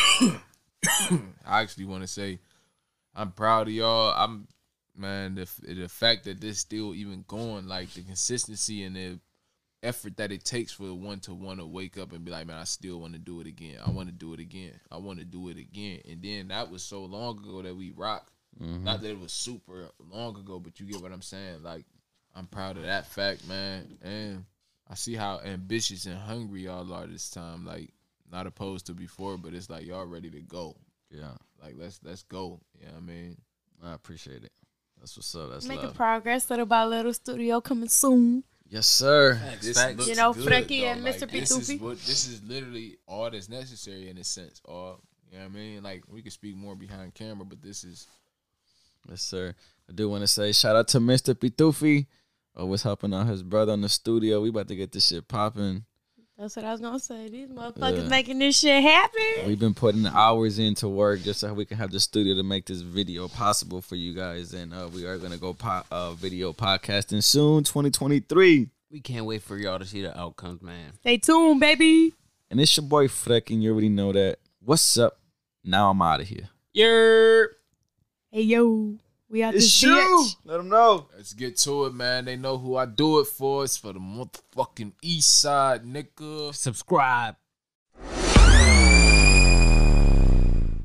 I actually want to say I'm proud of y'all. Man, the fact that this still even going, like the consistency and the effort that it takes for one to want to wake up and be like, man, I still want to do it again. I want to do it again. I want to do it again. And then that was so long ago that we rocked. Not that it was super long ago, but you get what I'm saying. Like, I'm proud of that fact, man. And I see how ambitious and hungry y'all are this time. Like, not opposed to before, but it's like y'all ready to go. Yeah, Like, let's go. You know what I mean? I appreciate it. That's what's up. That's Making love. progress. Little by little. Studio coming soon. Yes, sir. This looks You know, good, Frankie though. and Like, Mr. This is, Pitufi. this is literally all that's necessary in a sense. All, you know what I mean? Like, we could speak more behind camera, but this is... Yes, sir. I do want to say shout out to Mr. Pitufi. Always helping out his brother in the studio. We about to get this shit popping. That's what I was gonna say. These motherfuckers making this shit happen. We've been putting hours into work just so we can have the studio to make this video possible for you guys. And we are going to go video podcasting soon, 2023. We can't wait for y'all to see the outcomes, man. Stay tuned, baby. And it's your boy Freck, and you already know that. What's up? Now I'm out of here. Yerp. Hey yo, we out It's this you. bitch. Let them know. Let's get to it, man. They know who I do it for. It's for the motherfucking East Side, nigga. Subscribe.